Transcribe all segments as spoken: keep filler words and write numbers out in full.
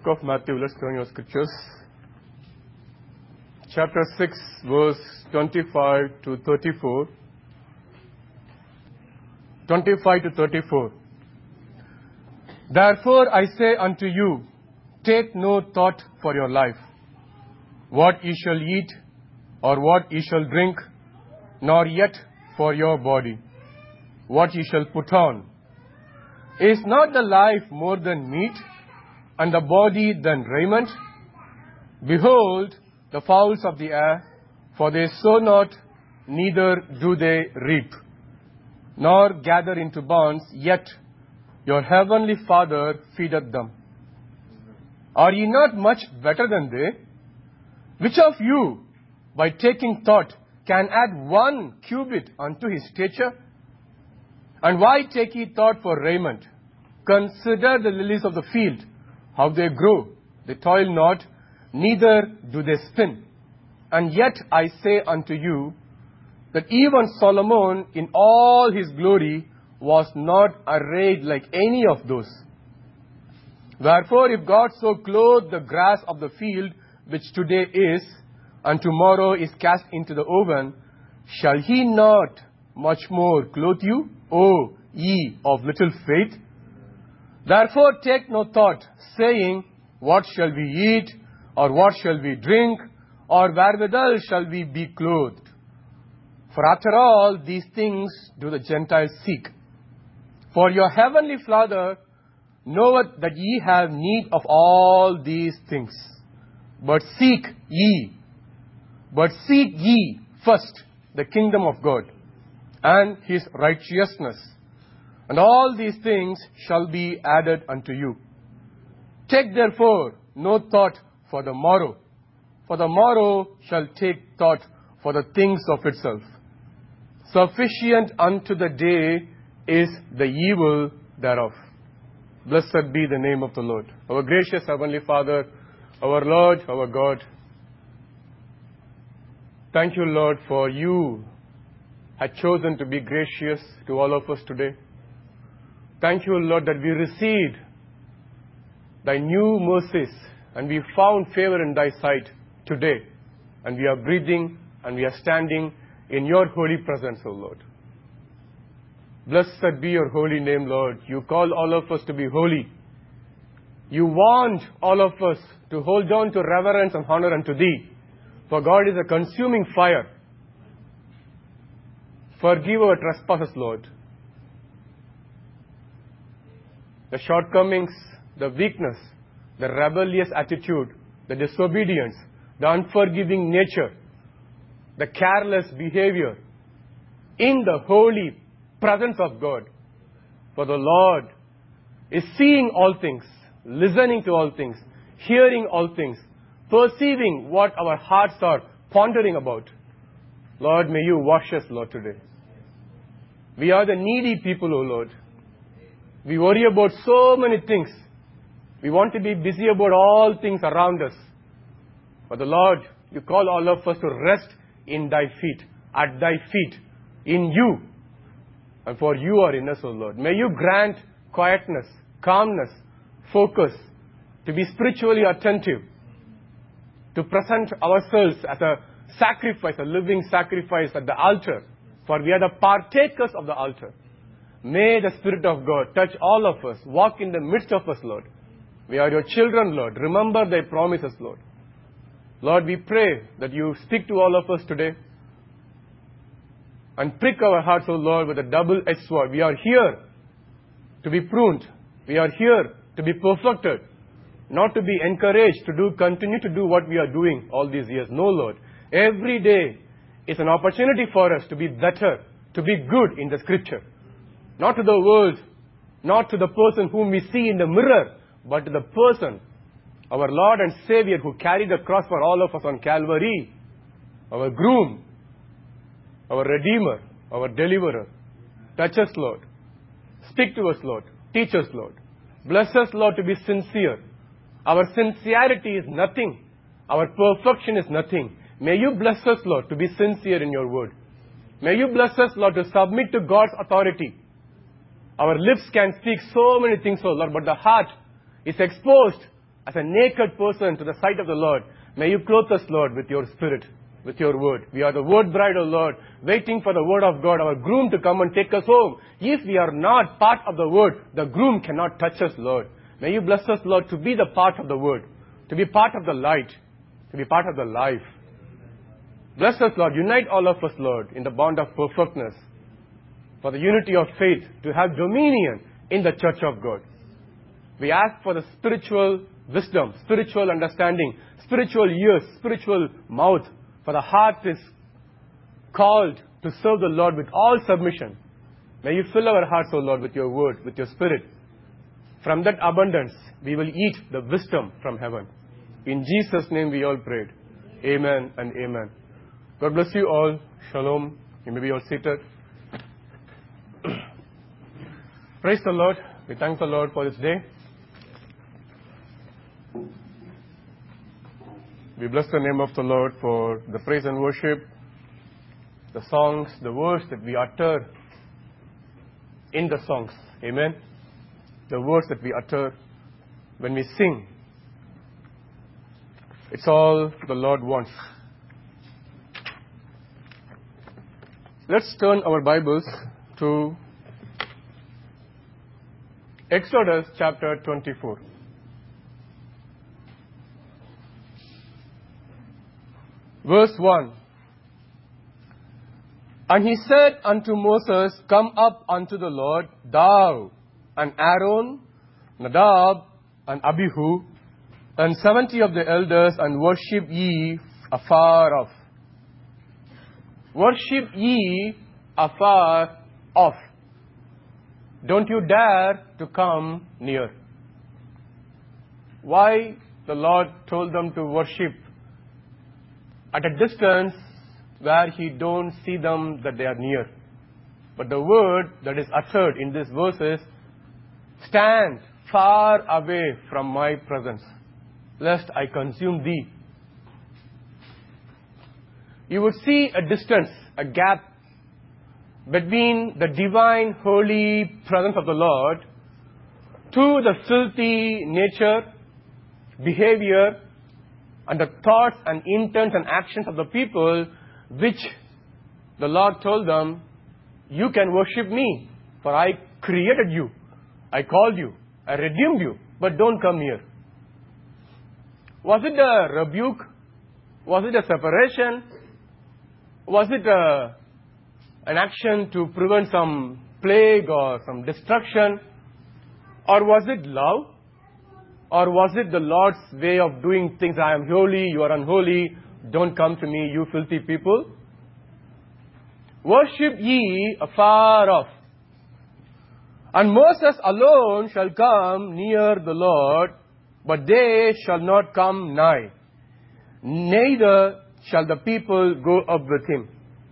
of Matthew. Let's turn your scriptures. Chapter six, verse twenty-five to thirty-four. twenty-five to thirty-four. Therefore I say unto you, take no thought for your life, what ye shall eat, or what ye shall drink, nor yet for your body, what ye shall put on. Is not the life more than meat, and the body than raiment? Behold, the fowls of the air, for they sow not, neither do they reap, nor gather into barns, yet your heavenly Father feedeth them. Are ye not much better than they? Which of you, by taking thought, can add one cubit unto his stature? And why take ye thought for raiment? Consider the lilies of the field, how they grow. They toil not, neither do they spin. And yet I say unto you, that even Solomon in all his glory was not arrayed like any of those. Wherefore, if God so clothed the grass of the field, which today is, and tomorrow is cast into the oven, shall he not much more clothe you, O ye of little faith? Therefore take no thought, saying, what shall we eat, or what shall we drink, or wherewithal shall we be clothed? For after all these things do the Gentiles seek. For your heavenly Father knoweth that ye have need of all these things. But seek ye, but seek ye first the kingdom of God, and his righteousness, and all these things shall be added unto you. Take therefore no thought for the morrow, for the morrow shall take thought for the things of itself. Sufficient unto the day is the evil thereof. Blessed be the name of the Lord. Our gracious Heavenly Father, our Lord, our God, thank you, Lord, for you had chosen to be gracious to all of us today. Thank you, Lord, that we received thy new mercies and we found favor in thy sight today. And we are breathing and we are standing in your holy presence, O Lord. Blessed be your holy name, Lord. You call all of us to be holy. You want all of us to hold on to reverence and honor unto thee. For God is a consuming fire. Forgive our trespasses, Lord. The shortcomings, the weakness, the rebellious attitude, the disobedience, the unforgiving nature, the careless behavior, in the holy presence of God. For the Lord is seeing all things, listening to all things, hearing all things, perceiving what our hearts are pondering about. Lord, may you wash us, Lord, today. We are the needy people, O Lord. We worry about so many things. We want to be busy about all things around us. But the Lord, you call all of us to rest in thy feet, at thy feet, in you. And for you are in us, O Lord. May you grant quietness, calmness, focus, to be spiritually attentive, to present ourselves as a sacrifice, a living sacrifice at the altar. For we are the partakers of the altar. May the Spirit of God touch all of us, walk in the midst of us, Lord. We are your children, Lord. Remember thy promises, Lord. Lord, we pray that you speak to all of us today and prick our hearts, O Lord, with a double-edged sword. We are here to be pruned. We are here to be perfected, not to be encouraged to do, continue to do what we are doing all these years. No, Lord. Every day is an opportunity for us to be better, to be good in the Scripture. Not to the world, not to the person whom we see in the mirror, but to the person, our Lord and Savior, who carried the cross for all of us on Calvary, our groom, our Redeemer, our Deliverer. Touch us, Lord. Speak to us, Lord. Teach us, Lord. Bless us, Lord, to be sincere. Our sincerity is nothing. Our perfection is nothing. May you bless us, Lord, to be sincere in your word. May you bless us, Lord, to submit to God's authority. Our lips can speak so many things, O Lord, but the heart is exposed as a naked person to the sight of the Lord, may you clothe us, Lord, with your Spirit, with your word. We are the word bride, O Lord, waiting for the word of God, our groom to come and take us home. If we are not part of the word, the groom cannot touch us, Lord. May you bless us, Lord, to be the part of the word, to be part of the light, to be part of the life. Bless us, Lord. Unite all of us, Lord, in the bond of perfectness, for the unity of faith, to have dominion in the church of God. We ask for the spiritual wisdom, spiritual understanding, spiritual ears, spiritual mouth, for the heart is called to serve the Lord with all submission. May you fill our hearts, O Lord, with your word, with your spirit. From that abundance, we will eat the wisdom from heaven. In Jesus' name we all prayed. Amen and amen. God bless you all. Shalom. You may be all seated. Praise the Lord. We thank the Lord for this day. We bless the name of the Lord for the praise and worship, the songs, the words that we utter in the songs. Amen. The words that we utter when we sing. It's all the Lord wants. Let's turn our Bibles to Exodus chapter twenty-four. Verse one. And he said unto Moses, Come up unto the Lord, thou and Aaron, Nadab and Abihu, and seventy of the elders, and worship ye afar off. Worship ye afar off. Don't you dare to come near. Why the Lord told them to worship at a distance where He don't see them that they are near? But the word that is uttered in this verse is, stand far away from my presence, lest I consume thee. You would see a distance, a gap between the divine, holy presence of the Lord to the filthy nature, behavior, and the thoughts and intents and actions of the people, which the Lord told them, you can worship me, for I created you, I called you, I redeemed you, but don't come here. Was it a rebuke? Was it a separation? Was it a, an action to prevent some plague or some destruction? Or was it love? Or was it the Lord's way of doing things? I am holy, you are unholy, don't come to me, you filthy people. Worship ye afar off. And Moses alone shall come near the Lord, but they shall not come nigh. Neither shall the people go up with him.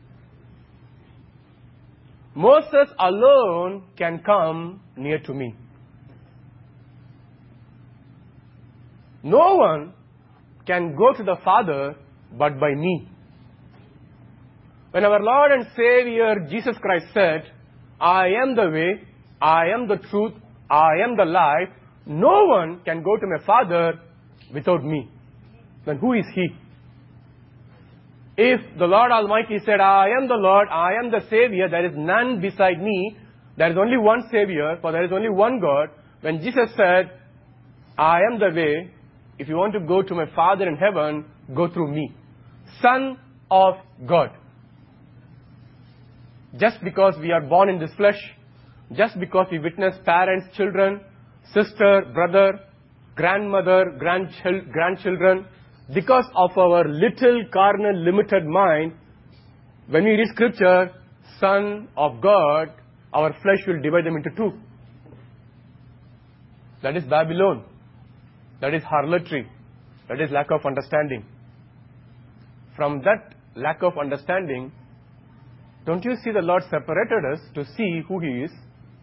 Moses alone can come near to me. No one can go to the Father but by me. When our Lord and Savior Jesus Christ said, I am the way, I am the truth, I am the life, no one can go to my Father without me. Then who is He? If the Lord Almighty said, I am the Lord, I am the Savior, there is none beside me, there is only one Savior, for there is only one God. When Jesus said, I am the way, if you want to go to my Father in heaven, go through me. Son of God. Just because we are born in this flesh, just because we witness parents, children, sister, brother, grandmother, grandchil- grandchildren, because of our little carnal limited mind, when we read scripture, Son of God, our flesh will divide them into two. That is Babylon. That is harlotry. That is lack of understanding. From that lack of understanding, don't you see the Lord separated us to see who He is?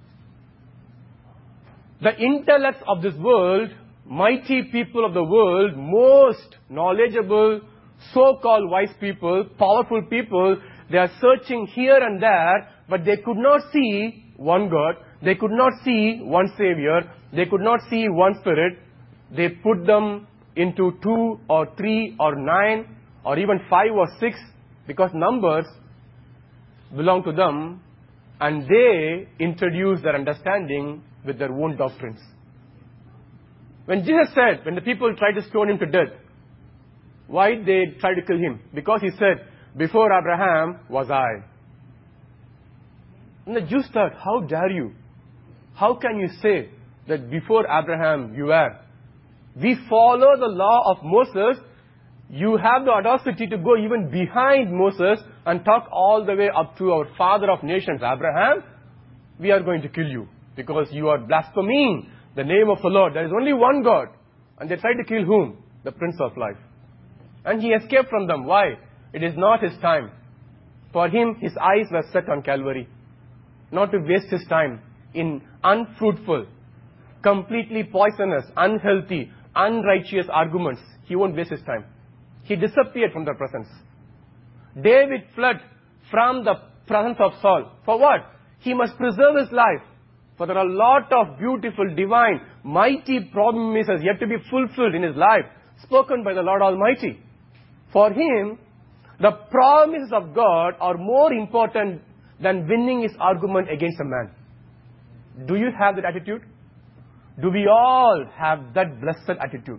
The intellects of this world, mighty people of the world, most knowledgeable, so-called wise people, powerful people, they are searching here and there, but they could not see one God. They could not see one Savior. They could not see one Spirit. they put them into two or three or nine or even five or six, because numbers belong to them, and they introduce their understanding with their own doctrines. When Jesus said, when the people tried to stone him to death, why did they try to kill him? Because he said, before Abraham was I. And the Jews thought, how dare you? How can you say that before Abraham you were? We follow the law of Moses. You have the audacity to go even behind Moses and talk all the way up to our father of nations, Abraham. We are going to kill you because you are blaspheming the name of the Lord. There is only one God. And they tried to kill whom? The Prince of Life. And he escaped from them. Why? It is not his time. For him, his eyes were set on Calvary. Not to waste his time in unfruitful, completely poisonous, unhealthy, unrighteous arguments. He won't waste his time. He disappeared from their presence. David fled from the presence of Saul. For what? He must preserve his life. For there are a lot of beautiful, divine, mighty promises yet to be fulfilled in his life, spoken by the Lord Almighty. For him, the promises of God are more important than winning his argument against a man. Do you have that attitude? Do we all have that blessed attitude?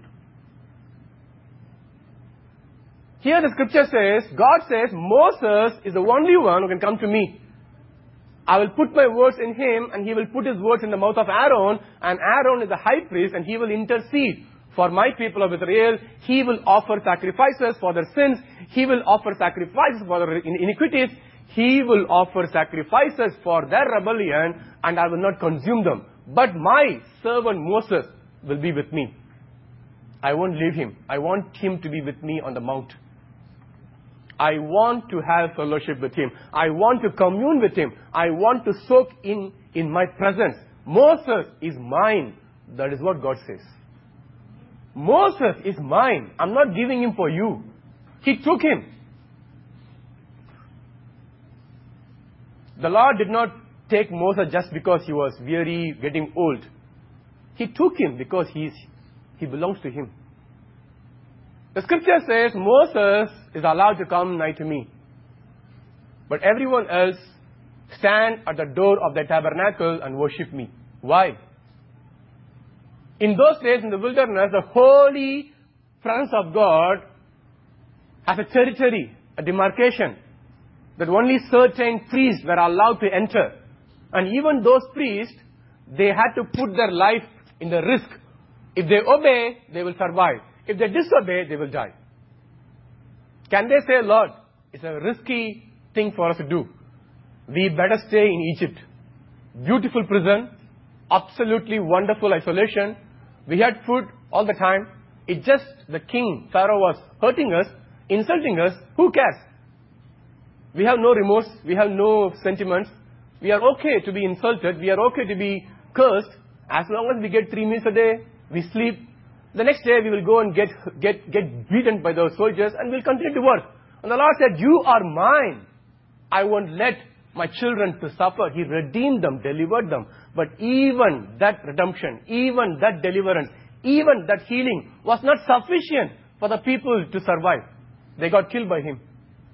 Here the scripture says, God says, Moses is the only one who can come to me. I will put my words in him, and he will put his words in the mouth of Aaron, and Aaron is the high priest, and he will intercede for my people of Israel. He will offer sacrifices for their sins. He will offer sacrifices for their iniquities. He will offer sacrifices for their rebellion, and I will not consume them. But my servant Moses will be with me. I won't leave him. I want him to be with me on the mount. I want to have fellowship with him. I want to commune with him. I want to soak in, in my presence. Moses is mine. That is what God says. Moses is mine. I'm not giving him for you. He took him. The Lord did not take Moses just because he was weary, getting old. He took him because he, is, he belongs to him. The scripture says Moses is allowed to come nigh to me. But everyone else stand at the door of the tabernacle and worship me. Why? In those days in the wilderness, the holy presence of God has a territory, a demarcation, that only certain priests were allowed to enter. And even those priests, they had to put their life in the risk. If they obey, they will survive. If they disobey, they will die. Can they say, Lord, it's a risky thing for us to do. We better stay in Egypt. Beautiful prison, absolutely wonderful isolation. We had food all the time. It's just the king, Pharaoh, was hurting us, insulting us. Who cares? We have no remorse. We have no sentiments. We are okay to be insulted. We are okay to be cursed. As long as we get three meals a day, we sleep. The next day we will go and get, get, get beaten by those soldiers, and we'll continue to work. And the Lord said, you are mine. I won't let my children to suffer. He redeemed them, delivered them. But even that redemption, even that deliverance, even that healing was not sufficient for the people to survive. They got killed by him.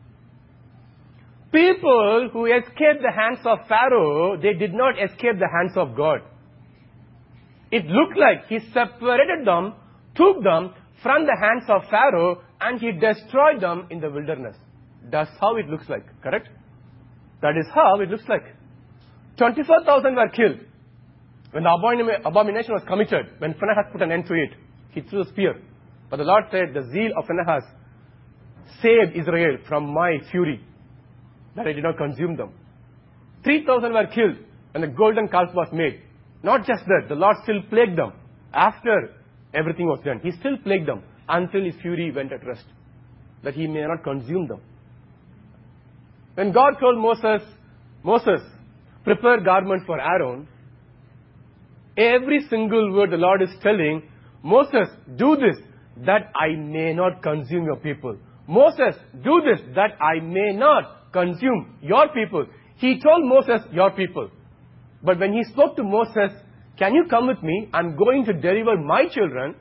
People who escaped the hands of Pharaoh, they did not escape the hands of God. It looked like he separated them, took them from the hands of Pharaoh, and he destroyed them in the wilderness. That's how it looks like, correct? That is how it looks like. twenty-four thousand were killed. When the abomination was committed, when Phinehas put an end to it, he threw a spear. But the Lord said, the zeal of Phinehas saved Israel from my fury, that I did not consume them. three thousand were killed when the golden calf was made. Not just that, the Lord still plagued them. After everything was done, he still plagued them until his fury went at rest, that he may not consume them. When God told Moses, Moses, prepare garment for Aaron, every single word the Lord is telling, Moses, do this, that I may not consume your people. Moses, do this, that I may not consume your people. He told Moses, your people. But when he spoke to Moses, can you come with me? I'm going to deliver my children.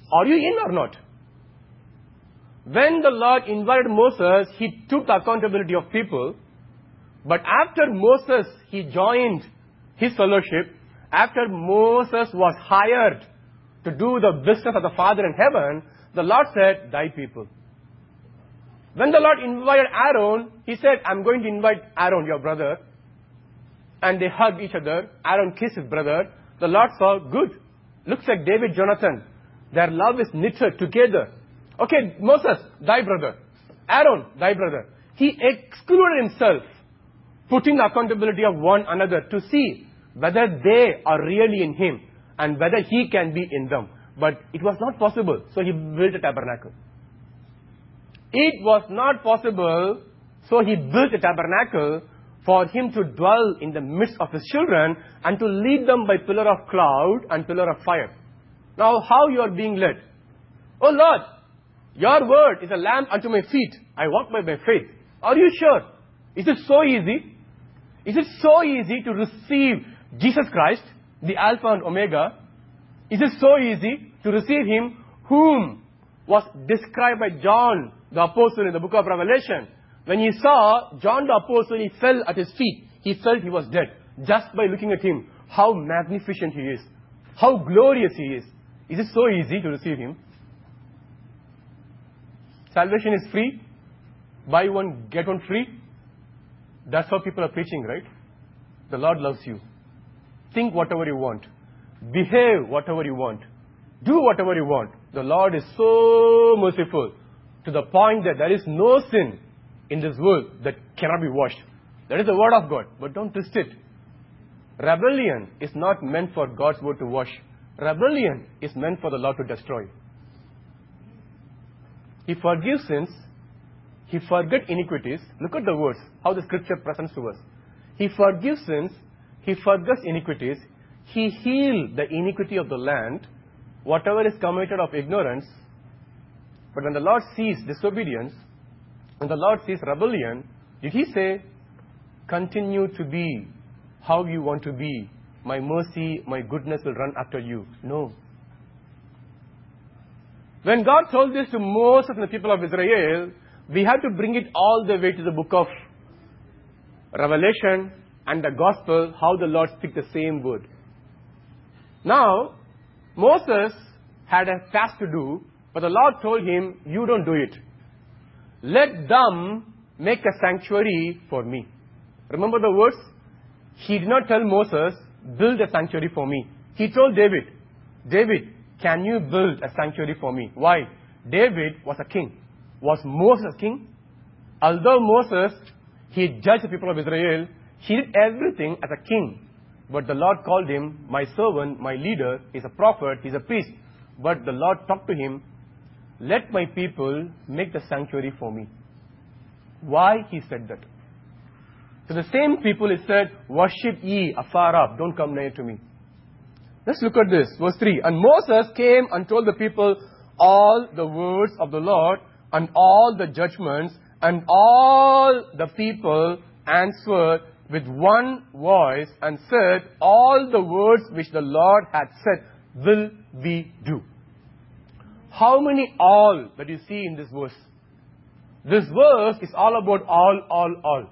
Are you in or not? When the Lord invited Moses, he took the accountability of people. But after Moses, he joined his fellowship, after Moses was hired to do the business of the Father in heaven, the Lord said, thy people. When the Lord invited Aaron, he said, I'm going to invite Aaron, your brother. And they hugged each other. Aaron kissed his brother. The Lord saw, good. Looks like David, Jonathan. Their love is knitted together. Okay, Moses, thy brother. Aaron, thy brother. He excluded himself, putting the accountability of one another to see whether they are really in him and whether he can be in them. But it was not possible, so he built a tabernacle. It was not possible, so he built a tabernacle for him to dwell in the midst of his children and to lead them by pillar of cloud and pillar of fire. Now, how you are being led? Oh Lord, your word is a lamp unto my feet. I walk by my faith. Are you sure? Is it so easy? Is it so easy to receive Jesus Christ, the Alpha and Omega? Is it so easy to receive Him whom was described by John the Apostle in the book of Revelation? When he saw John the Apostle, he fell at his feet. He felt he was dead just by looking at him. How magnificent he is. How glorious he is. Is it so easy to receive Him? Salvation is free. Buy one, get one free. That's how people are preaching, right? The Lord loves you. Think whatever you want. Behave whatever you want. Do whatever you want. The Lord is so merciful to the point that there is no sin in this world that cannot be washed. That is the word of God. But don't twist it. Rebellion is not meant for God's word to wash. Rebellion is meant for the Lord to destroy. He forgives sins. He forgets iniquities. Look at the words, how the scripture presents to us. He forgives sins. He forgets iniquities. He healed the iniquity of the land, whatever is committed of ignorance. But when the Lord sees disobedience, when the Lord sees rebellion, did He say, continue to be how you want to be. My mercy, my goodness will run after you. No. When God told this to Moses and the people of Israel, we have to bring it all the way to the book of Revelation and the Gospel, how the Lord speaks the same word. Now, Moses had a task to do, but the Lord told him, you don't do it. Let them make a sanctuary for me. Remember the words? He did not tell Moses, build a sanctuary for me. He told David, David, can you build a sanctuary for me? Why? David was a king. Was Moses a king? Although Moses, he judged the people of Israel, he did everything as a king. But the Lord called him, my servant, my leader, he's a prophet, he's a priest. But the Lord talked to him, let my people make the sanctuary for me. Why he said that? To the same people he said, worship ye afar off, don't come near to me. Let's look at this, verse three. And Moses came and told the people all the words of the Lord and all the judgments, and all the people answered with one voice and said, all the words which the Lord had said will we do. How many all that you see in this verse? This verse is all about all, all, all.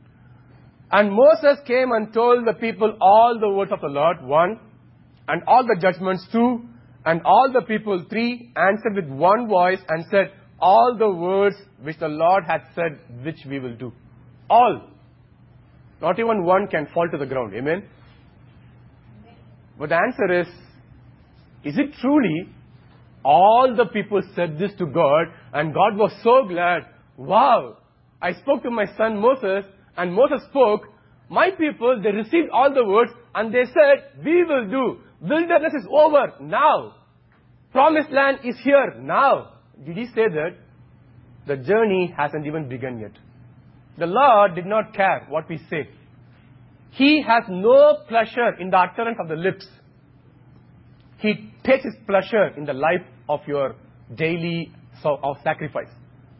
And Moses came and told the people all the words of the Lord, one, and all the judgments, two, and all the people, three, answered with one voice and said, all the words which the Lord had said, which we will do. All. Not even one can fall to the ground. Amen? But the answer is, is it truly all the people said this to God, and God was so glad, wow, I spoke to my son Moses, and Moses spoke, my people, they received all the words, and they said, we will do. Wilderness is over now. Promised land is here now. Did he say that? The journey hasn't even begun yet. The Lord did not care what we say. He has no pleasure in the utterance of the lips. He takes His pleasure in the life of your daily so- of sacrifice.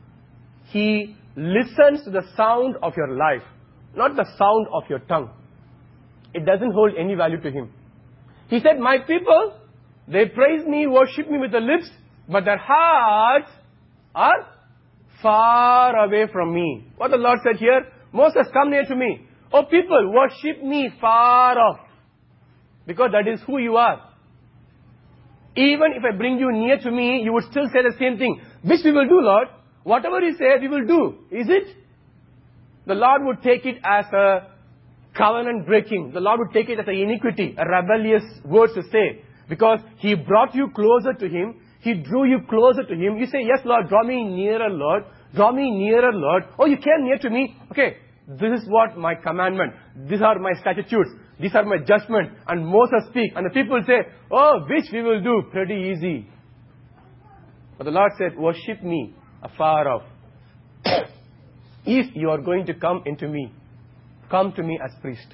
He listens to the sound of your life, not the sound of your tongue. It doesn't hold any value to Him. He said, my people, they praise me, worship me with the lips, but their hearts are far away from me. What the Lord said here, Moses, come near to me. Oh people, worship me far off. Because that is who you are. Even if I bring you near to me, you would still say the same thing. Which we will do, Lord. Whatever you say, we will do. Is it? The Lord would take it as a covenant breaking. The Lord would take it as an iniquity, a rebellious word to say. Because He brought you closer to Him. He drew you closer to Him. You say, yes, Lord, draw me nearer, Lord. Draw me nearer, Lord. Oh, you came near to me? Okay, this is what my commandment. These are my statutes. These are my judgment. And Moses speak. And the people say, oh, which we will do. Pretty easy. But the Lord said, worship me afar off. If you are going to come into me, come to me as priest.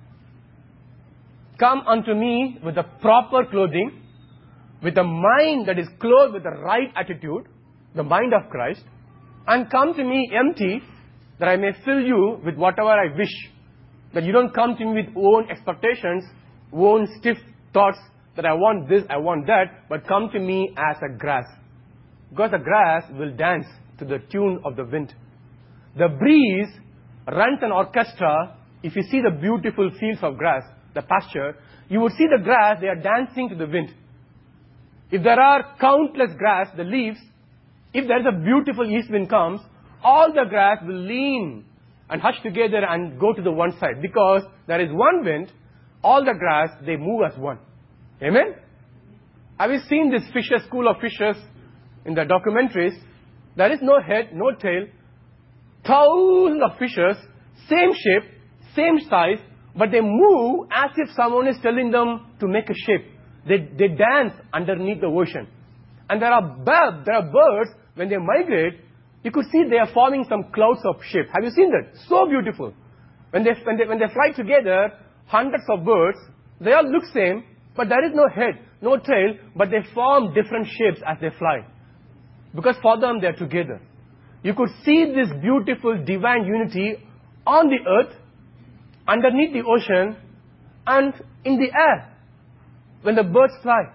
Come unto me with the proper clothing, with a mind that is clothed with the right attitude, the mind of Christ, and come to me empty, that I may fill you with whatever I wish. That you don't come to me with own expectations, own stiff thoughts, that I want this, I want that, but come to me as a grass. Because the grass will dance to the tune of the wind. The breeze runs an orchestra. If you see the beautiful fields of grass, the pasture, you would see the grass, they are dancing to the wind. If there are countless grass, the leaves, if there is a beautiful east wind comes, all the grass will lean and hush together and go to the one side. Because there is one wind, all the grass, they move as one. Amen? Have you seen this fishes, school of fishes in the documentaries? There is no head, no tail. Thousands of fishes, same shape, same size, but they move as if someone is telling them to make a shape. They, they dance underneath the ocean. And there are, birds, there are birds, when they migrate, you could see they are forming some clouds of shape. Have you seen that? So beautiful. When they, when they, when they fly together, hundreds of birds, they all look same, but there is no head, no tail, but they form different shapes as they fly. Because for them, they are together. You could see this beautiful divine unity on the earth, underneath the ocean, and in the air, when the birds fly.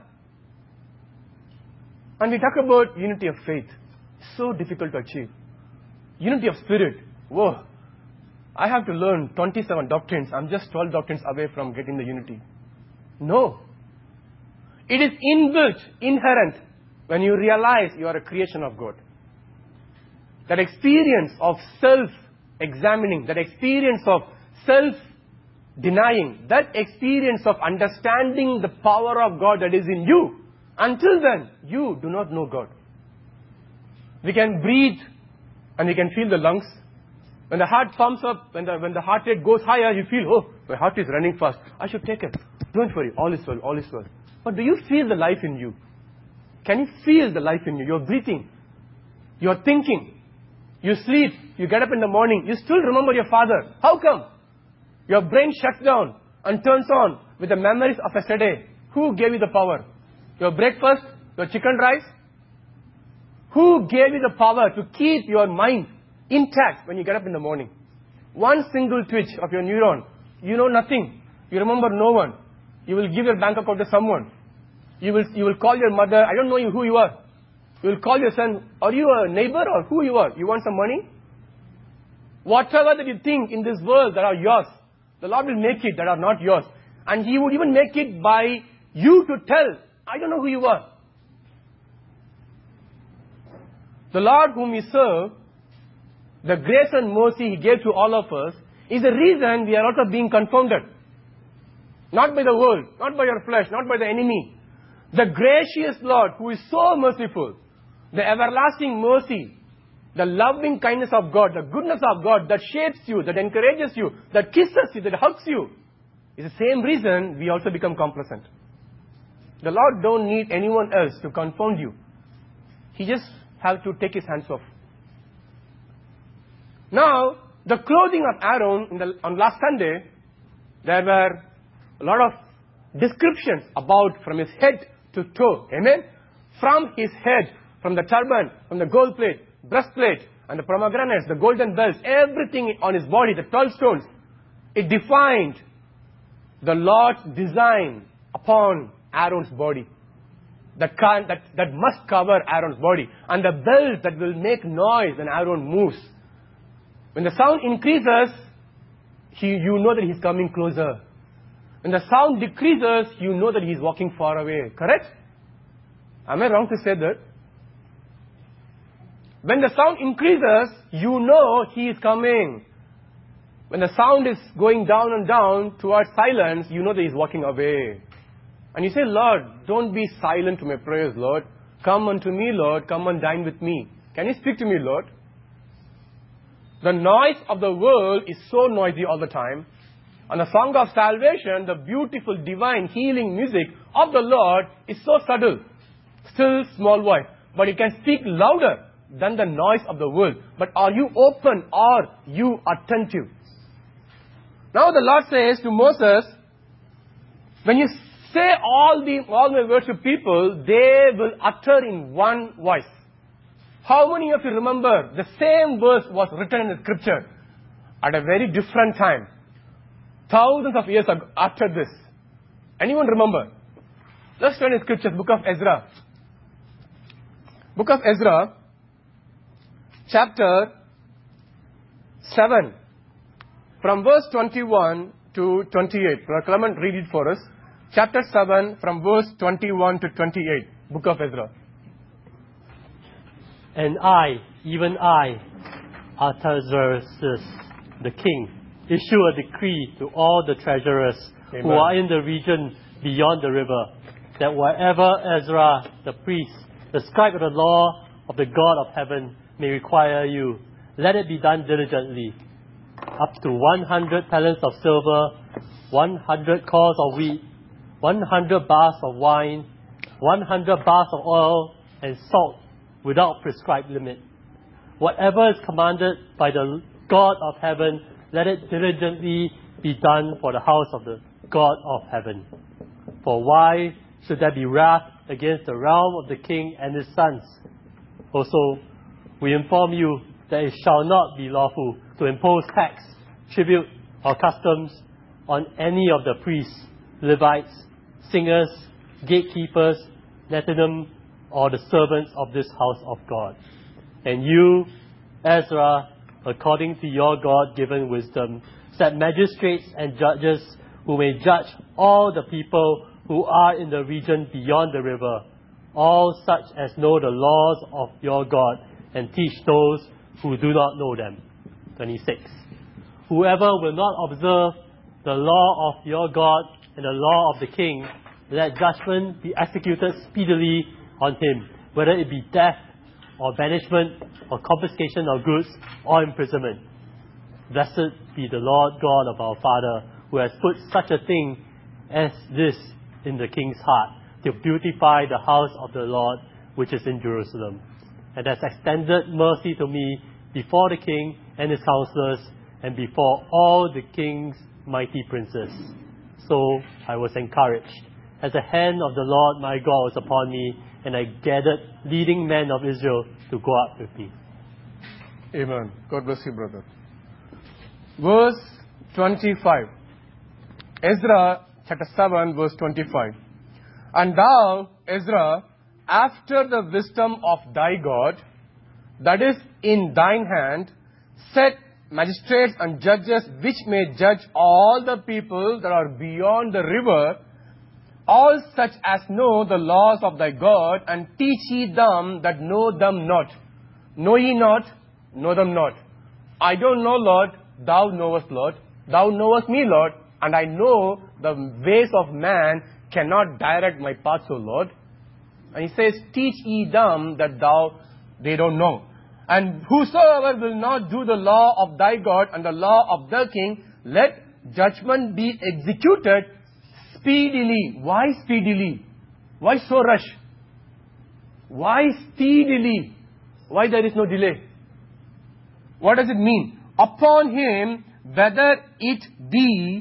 And we talk about unity of faith. So difficult to achieve. Unity of spirit. Whoa. I have to learn twenty-seven doctrines. I'm just twelve doctrines away from getting the unity. No. It is inbuilt, inherent, when you realize you are a creation of God. That experience of self-examining, that experience of self-denying, that experience of understanding the power of God that is in you. Until then, you do not know God. We can breathe and we can feel the lungs. When the heart pumps up, when the, when the heart rate goes higher, you feel, oh, my heart is running fast. I should take it. Don't worry, all is well, all is well. But do you feel the life in you? Can you feel the life in you? You're breathing. You're thinking. You sleep. You get up in the morning. You still remember your father. How come? Your brain shuts down and turns on with the memories of yesterday. Who gave you the power? Your breakfast? Your chicken rice? Who gave you the power to keep your mind intact when you get up in the morning? One single twitch of your neuron. You know nothing. You remember no one. You will give your bank account to someone. You will, you will call your mother. I don't know you who you are. You will call your son. Are you a neighbor or who you are? You want some money? Whatever that you think in this world that are yours, the Lord will make it that are not yours. And He would even make it by you to tell, I don't know who you are. The Lord whom we serve, the grace and mercy He gave to all of us, is the reason we are also being confounded. Not by the world, not by your flesh, not by the enemy. The gracious Lord who is so merciful, the everlasting mercy, the loving kindness of God, the goodness of God that shapes you, that encourages you, that kisses you, that hugs you, is the same reason we also become complacent. The Lord don't need anyone else to confound you. He just has to take His hands off. Now, the clothing of Aaron in the, on last Sunday, there were a lot of descriptions about from his head to toe. Amen? From his head, from the turban, from the gold plate, breastplate, and the pomegranates, the golden belts, everything on his body, the twelve stones, it defined the Lord's design upon Aaron's body. that can't, that, that must cover Aaron's body, and the belt that will make noise when Aaron moves. When the sound increases, he, you know that he's coming closer. When the sound decreases, you know that he's walking far away. Correct? Am I wrong to say that? When the sound increases, you know he is coming. When the sound is going down and down towards silence, you know that he's walking away. And you say, Lord, don't be silent to my prayers, Lord. Come unto me, Lord. Come and dine with me. Can you speak to me, Lord? The noise of the world is so noisy all the time. And the song of salvation, the beautiful, divine, healing music of the Lord is so subtle. Still, small voice. But it can speak louder than the noise of the world. But are you open or you attentive? Now the Lord says to Moses, when you say all the all my words to people, they will utter in one voice. How many of you remember the same verse was written in the scripture at a very different time? Thousands of years ago, after this. Anyone remember? Let's turn to scriptures, book of Ezra. Book of Ezra, chapter seven, from verse twenty-one to twenty-eight. Brother Clement, read it for us. Chapter seven, from verse twenty-one to twenty-eight. Book of Ezra. And I, even I, Artaxerxes, the king, issue a decree to all the treasurers Amen. Who are in the region beyond the river, that wherever Ezra, the priest, the scribe of the law of the God of heaven, may require you, let it be done diligently. Up to one hundred talents of silver, one hundred cors of wheat, one hundred bars of wine, one hundred bars of oil, and salt without prescribed limit. Whatever is commanded by the God of heaven, let it diligently be done for the house of the God of heaven. For why should there be wrath against the realm of the king and his sons? Also, we inform you that it shall not be lawful to impose tax, tribute, or customs on any of the priests, Levites, singers, gatekeepers, Nethinim, or the servants of this house of God. And you, Ezra, according to your God-given wisdom, set magistrates and judges who may judge all the people who are in the region beyond the river, all such as know the laws of your God, and teach those who do not know them. twenty-six. Whoever will not observe the law of your God and the law of the king, let judgment be executed speedily on him, whether it be death or banishment or confiscation of goods or imprisonment. Blessed be the Lord God of our Father, who has put such a thing as this in the king's heart, to beautify the house of the Lord which is in Jerusalem, and has extended mercy to me before the king and his counselors, and before all the king's mighty princes. So I was encouraged, as the hand of the Lord my God was upon me, and I gathered leading men of Israel to go up with me. Amen. God bless you, brother. Verse twenty-five. Ezra chapter seven, verse twenty-five. And thou, Ezra, after the wisdom of thy God, that is in thine hand, set magistrates and judges which may judge all the people that are beyond the river, all such as know the laws of thy God, and teach ye them that know them not. Know ye not, know them not. I don't know, Lord, thou knowest, Lord. Thou knowest me, Lord, and I know the ways of man cannot direct my paths, O Lord. And he says, teach ye them that thou, they don't know. And whosoever will not do the law of thy God and the law of the king, let judgment be executed speedily. Why speedily? Why so rush? Why speedily? Why there is no delay? What does it mean? Upon him, whether it be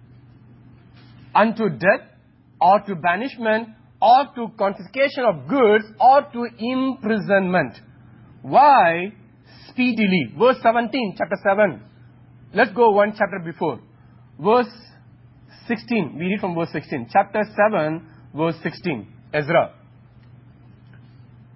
unto death, or to banishment, or to confiscation of goods, or to imprisonment. Why speedily? Verse seventeen, chapter seven. Let's go one chapter before. Verse sixteen. We read from verse sixteen. Chapter seven, verse sixteen. Ezra.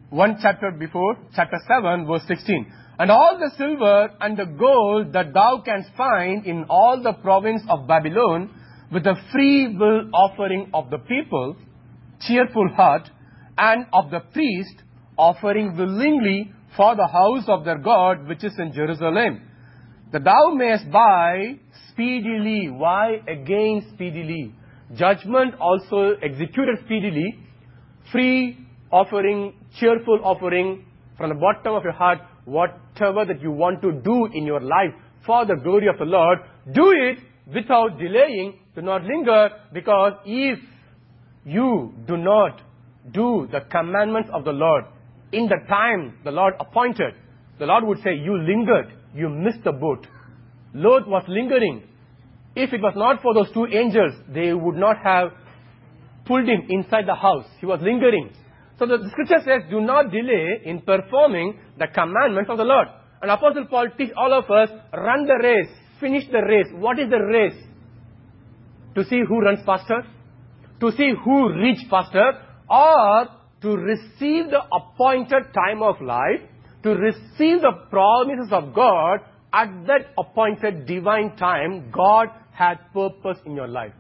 one chapter before, chapter seven, verse sixteen. And all the silver and the gold that thou canst find in all the province of Babylon, with the free will offering of the people, cheerful heart, and of the priest, offering willingly for the house of their God, which is in Jerusalem, that thou mayest buy speedily. Why again speedily? Judgment also executed speedily. Free offering, cheerful offering, from the bottom of your heart, whatever that you want to do in your life for the glory of the Lord, do it without delaying. Do not linger, because if you do not do the commandments of the Lord in the time the Lord appointed, the Lord would say, you lingered, you missed the boat. Lot was lingering. If it was not for those two angels, they would not have pulled him inside the house. He was lingering. So the scripture says, do not delay in performing the commandments of the Lord. And Apostle Paul teaches all of us, run the race, finish the race. What is the race? To see who runs faster? To see who reaches faster? Or to receive the appointed time of life, to receive the promises of God at that appointed divine time God had purpose in your life.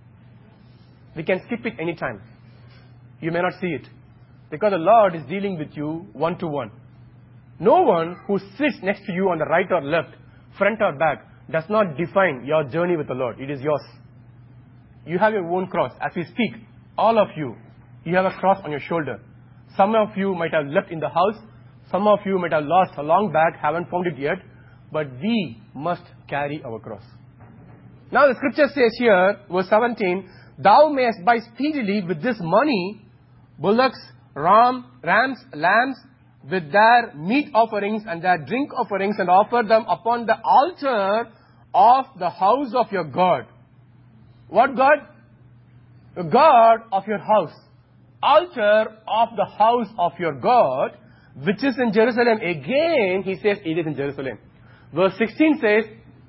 We can skip it any time. You may not see it, because the Lord is dealing with you one to one. No one who sits next to you on the right or left, front or back, does not define your journey with the Lord. It is yours. You have your own cross. As we speak, all of you, you have a cross on your shoulder. Some of you might have left in the house. Some of you might have lost a long back, haven't found it yet. But we must carry our cross. Now the scripture says here, verse seventeen, thou mayest buy speedily with this money bullocks, ram, rams, lambs, with their meat offerings and their drink offerings, and offer them upon the altar of the house of your God. What God? The God of your house. Altar of the house of your God, which is in Jerusalem. Again, he says it is in Jerusalem. Verse sixteen says,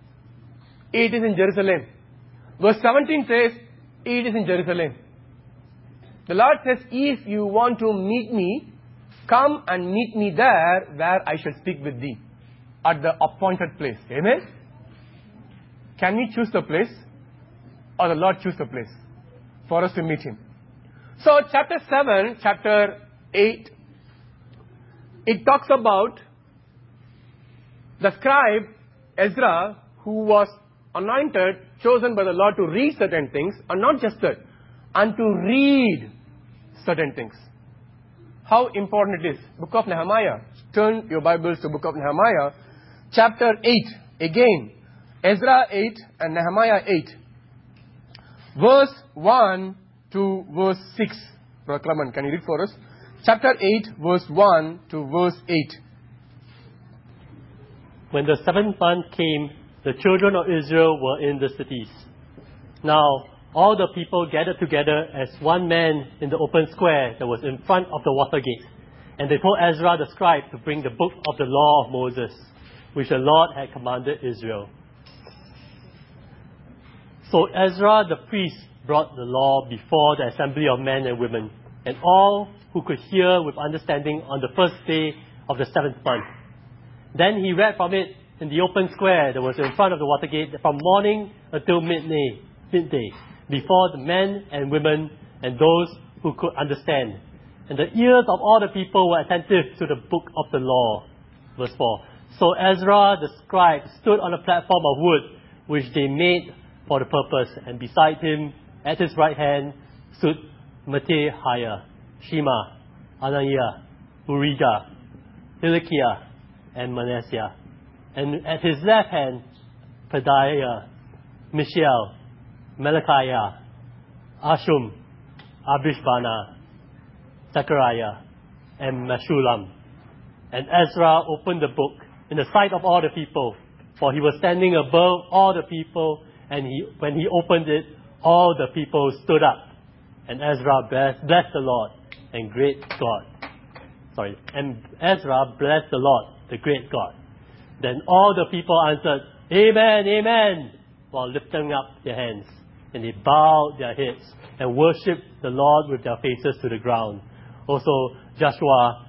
it is in Jerusalem. Verse seventeen says, it is in Jerusalem. The Lord says, if you want to meet me, come and meet me there where I shall speak with thee, at the appointed place. Amen? Can we choose the place, or the Lord choose the place for us to meet him? So chapter seven, chapter eight, it talks about the scribe Ezra, who was anointed, chosen by the Lord to read certain things, and not just that, and to read certain things. How important it is. Book of Nehemiah. Turn your Bibles to Book of Nehemiah, chapter eight. Again, Ezra eight and Nehemiah eight. Verse one to verse six. Brother Clement, can you read for us? Chapter eight, verse one to verse eight. When the seventh month came, the children of Israel were in the cities. Now, all the people gathered together as one man in the open square that was in front of the water gate. And they told Ezra the scribe to bring the book of the law of Moses, which the Lord had commanded Israel. So Ezra the priest brought the law before the assembly of men and women, and all who could hear with understanding on the first day of the seventh month. Then he read from it in the open square that was in front of the water gate from morning until midday, midday, before the men and women and those who could understand. And the ears of all the people were attentive to the book of the law. Verse four. So Ezra the scribe stood on a platform of wood, which they made for the purpose, and beside him, at his right hand, stood Mattaniah, Shema, Ananiah, Urijah, Hilkiah, and Manasseh. And at his left hand, Pedaiah, Mishael, Malachiah, Ashum, Abishbana, Zechariah, and Meshullam. And Ezra opened the book in the sight of all the people, for he was standing above all the people, and he, when he opened it, all the people stood up. And Ezra blessed, blessed the Lord, and great God. Sorry, and Ezra blessed the Lord, the great God. Then all the people answered, Amen, Amen, while lifting up their hands. And they bowed their heads and worshipped the Lord with their faces to the ground. Also Joshua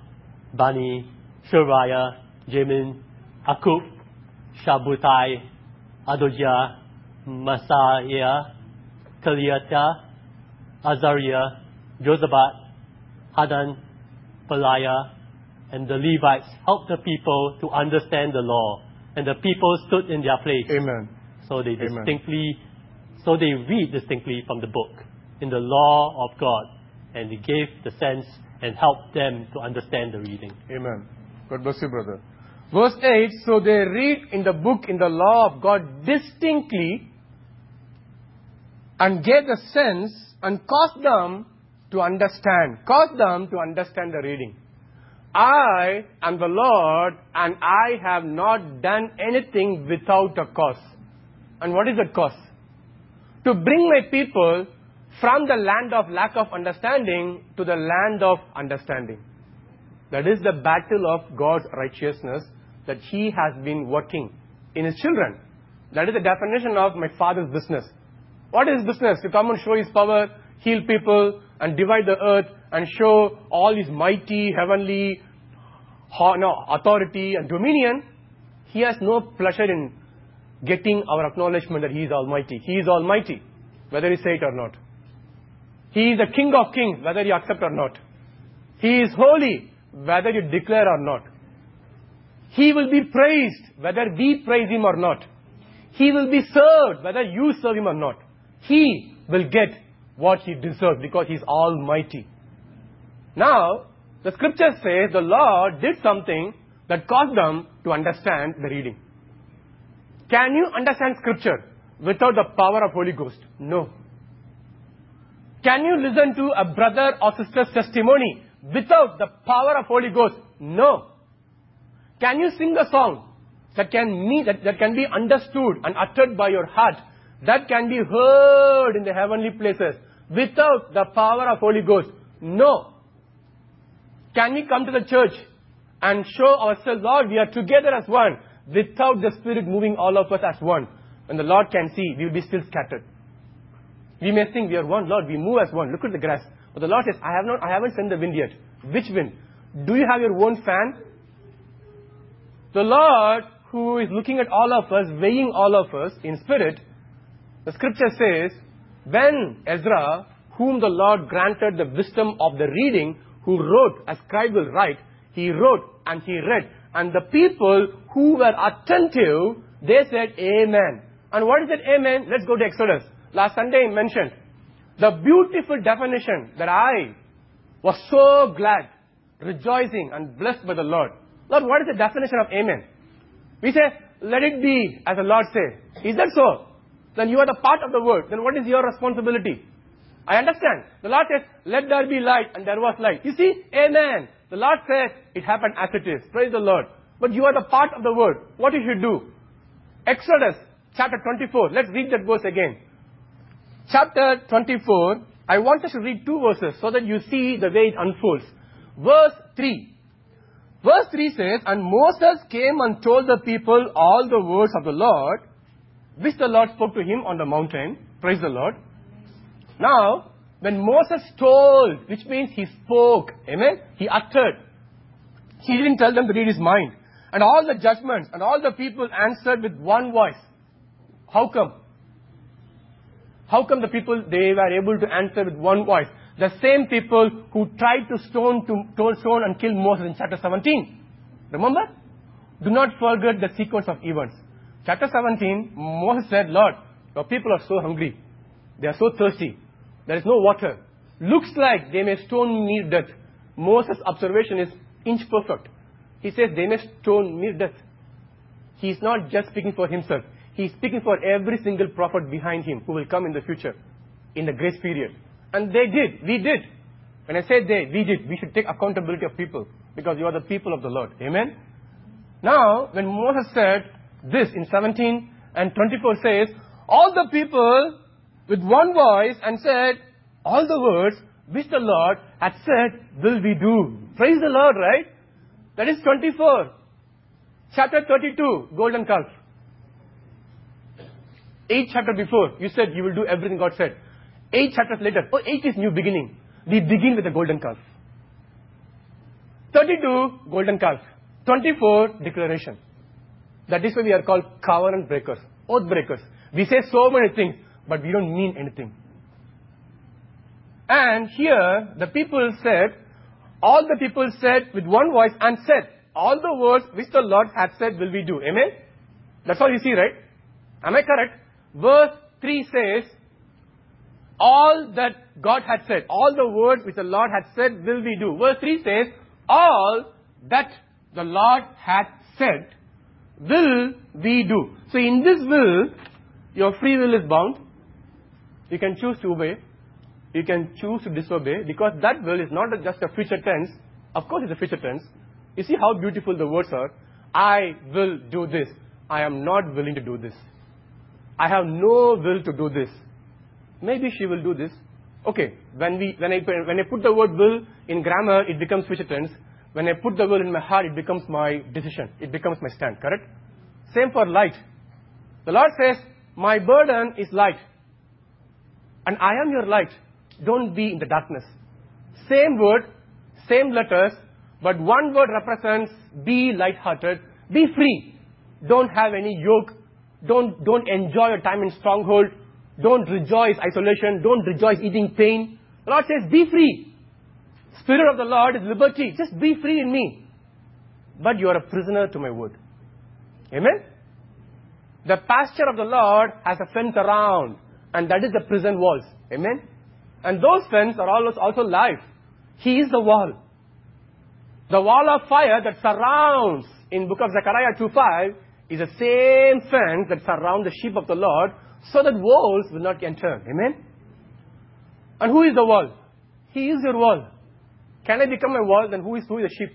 Bani, Shariah, Jamin, Akub, Shabutai, Adojah, Masaiah, Kaliata, Azariah, Josabad, Hadan, Peliah, and the Levites helped the people to understand the law. And the people stood in their place. Amen. So they Amen. distinctly, so they read distinctly from the book in the law of God. And he gave the sense and helped them to understand the reading. Amen. God bless you, brother. Verse eight, so they read in the book, in the law of God distinctly and gave the sense and caused them to understand. Caused them to understand the reading. I am the Lord and I have not done anything without a cause. And what is that cause? To bring my people from the land of lack of understanding to the land of understanding. That is the battle of God's righteousness that He has been working in His children. That is the definition of my Father's business. What is business? To come and show His power, heal people, and divide the earth, and show all His mighty, heavenly no, authority and dominion. He has no pleasure in getting our acknowledgement that He is Almighty. He is Almighty, whether you say it or not. He is the King of Kings, whether you accept or not. He is holy, whether you declare or not. He will be praised, whether we praise Him or not. He will be served, whether you serve Him or not. He will get what He deserves because He is Almighty. Now, the scripture says the Lord did something that caused them to understand the reading. Can you understand scripture without the power of Holy Ghost? No. Can you listen to a brother or sister's testimony without the power of Holy Ghost? No. Can you sing a song that can mean, that, that can be understood and uttered by your heart, that can be heard in the heavenly places without the power of Holy Ghost? No. Can we come to the church and show ourselves, Lord, we are together as one, without the Spirit moving all of us as one? When the Lord can see, we will be still scattered. We may think we are one, Lord, we move as one. Look at the grass. But the Lord says, I have not, I haven't sent the wind yet. Which wind? Do you have your own fan? The Lord, who is looking at all of us, weighing all of us in spirit, the scripture says, when Ezra, whom the Lord granted the wisdom of the reading, who wrote, a scribe will write, he wrote and he read. And the people who were attentive, they said, Amen. And what is that Amen? Let's go to Exodus. Last Sunday I mentioned the beautiful definition that I was so glad, rejoicing and blessed by the Lord. Lord, what is the definition of Amen? We say, let it be as the Lord says. Is that so? Then you are the part of the word. Then what is your responsibility? I understand. The Lord says, let there be light, and there was light. You see? Amen. The Lord says, it happened as it is. Praise the Lord. But you are the part of the word. What you should do? Exodus chapter twenty-four. Let's read that verse again. Chapter twenty-four. I want us to read two verses so that you see the way it unfolds. Verse three. Verse three says, and Moses came and told the people all the words of the Lord, which the Lord spoke to him on the mountain. Praise the Lord. Now, when Moses told, which means he spoke, amen, he uttered. He didn't tell them to read his mind. And all the judgments and all the people answered with one voice. How come? How come the people, they were able to answer with one voice? The same people who tried to stone, to, to stone and kill Moses in chapter seventeen. Remember? Do not forget the sequence of events. Chapter seventeen, Moses said, Lord, your people are so hungry. They are so thirsty. There is no water. Looks like they may stone me to death. Moses' observation is inch perfect. He says they may stone me to death. He is not just speaking for himself. He is speaking for every single prophet behind him who will come in the future, in the grace period. And they did. We did. When I say they, we did. We should take accountability of people because you are the people of the Lord. Amen? Now, when Moses said this in seventeen and twenty-four says, all the people with one voice and said, all the words which the Lord had said will we do. Praise the Lord, right? That is twenty-four. Chapter thirty-two, golden calf. Eight chapter before, you said you will do everything God said. Eight chapters later, oh, eight is new beginning. We begin with the golden calf. thirty-two, golden calf. twenty-four, declaration. That is why we are called covenant breakers, oath breakers. We say so many things, but we don't mean anything. And here, the people said, all the people said with one voice and said, all the words which the Lord hath said will we do. Amen? That's all you see, right? Am I correct? Verse three says, all that God had said, all the words which the Lord had said will we do. Verse three says, all that the Lord hath said will we do. So in this will, your free will is bound. You can choose to obey. You can choose to disobey, because that will is not just a future tense. Of course it's a future tense. You see how beautiful the words are. I will do this. I am not willing to do this. I have no will to do this. Maybe she will do this. Okay, when we when I when I put the word will in grammar, it becomes future tense. When I put the will in my heart, it becomes my decision. It becomes my stand. Correct? Same for light. The Lord says, my burden is light, and I am your light. Don't be in the darkness. Same word, same letters, but one word represents be light-hearted, be free. Don't have any yoke. Don't, don't enjoy your time in stronghold. Don't rejoice isolation. Don't rejoice eating pain. The Lord says, be free. Spirit of the Lord is liberty. Just be free in me. But you are a prisoner to my word. Amen? The pasture of the Lord has a fence around, and that is the prison walls. Amen? And those fences are always also life. He is the wall. The wall of fire that surrounds, in book of Zechariah two five, is the same fence that surrounds the sheep of the Lord, so that wolves will not enter. Amen? And who is the wall? He is your wall. Can I become a wall? Then who is who is the sheep?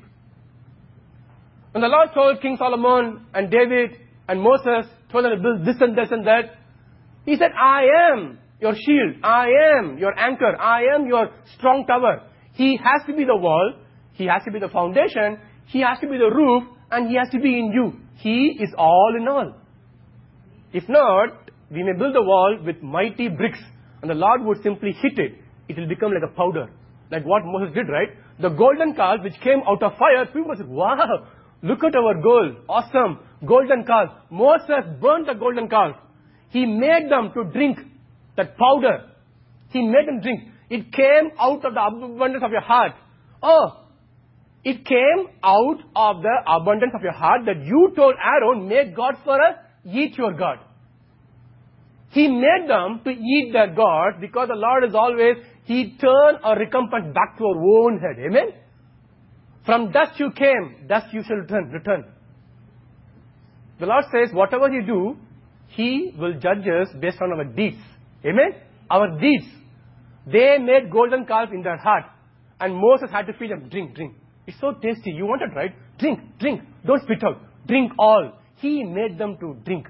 When the Lord told King Solomon and David and Moses, told them to build this and this and that, He said, I am your shield. I am your anchor. I am your strong tower. He has to be the wall. He has to be the foundation. He has to be the roof. And He has to be in you. He is all in all. If not, we may build a wall with mighty bricks, and the Lord would simply hit it. It will become like a powder. Like what Moses did, right? The golden calf which came out of fire, people said, wow, look at our gold. Awesome. Golden calf. Moses burnt the golden calf. He made them to drink that powder. He made them drink. It came out of the abundance of your heart. Oh, it came out of the abundance of your heart that you told Aaron, make God for us, eat your God. He made them to eat their God, because the Lord is always, He turn a recompense back to our own head. Amen? From dust you came, dust you shall return. return. The Lord says, whatever you do, He will judge us based on our deeds. Amen? Our deeds. They made golden calf in their heart, and Moses had to feed them. Drink, drink. It's so tasty. You want it, right? Drink, drink. Don't spit out. Drink all. He made them to drink.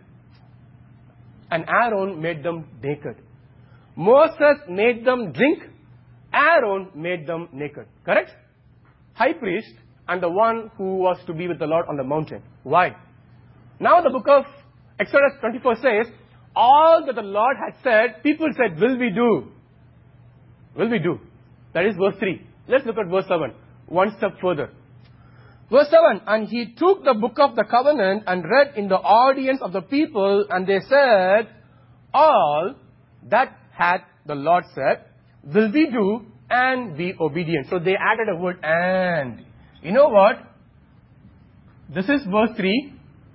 And Aaron made them naked. Moses made them drink. Aaron made them naked. Correct? High priest and the one who was to be with the Lord on the mountain. Why? Now the book of Exodus twenty-four says, all that the Lord had said, people said, will we do? Will we do? That is verse three. Let's look at verse seven. One step further. Verse seven, and he took the book of the covenant and read in the audience of the people, and they said, all that hath the Lord said, will we do and be obedient. So they added a word and. You know what? This is verse three.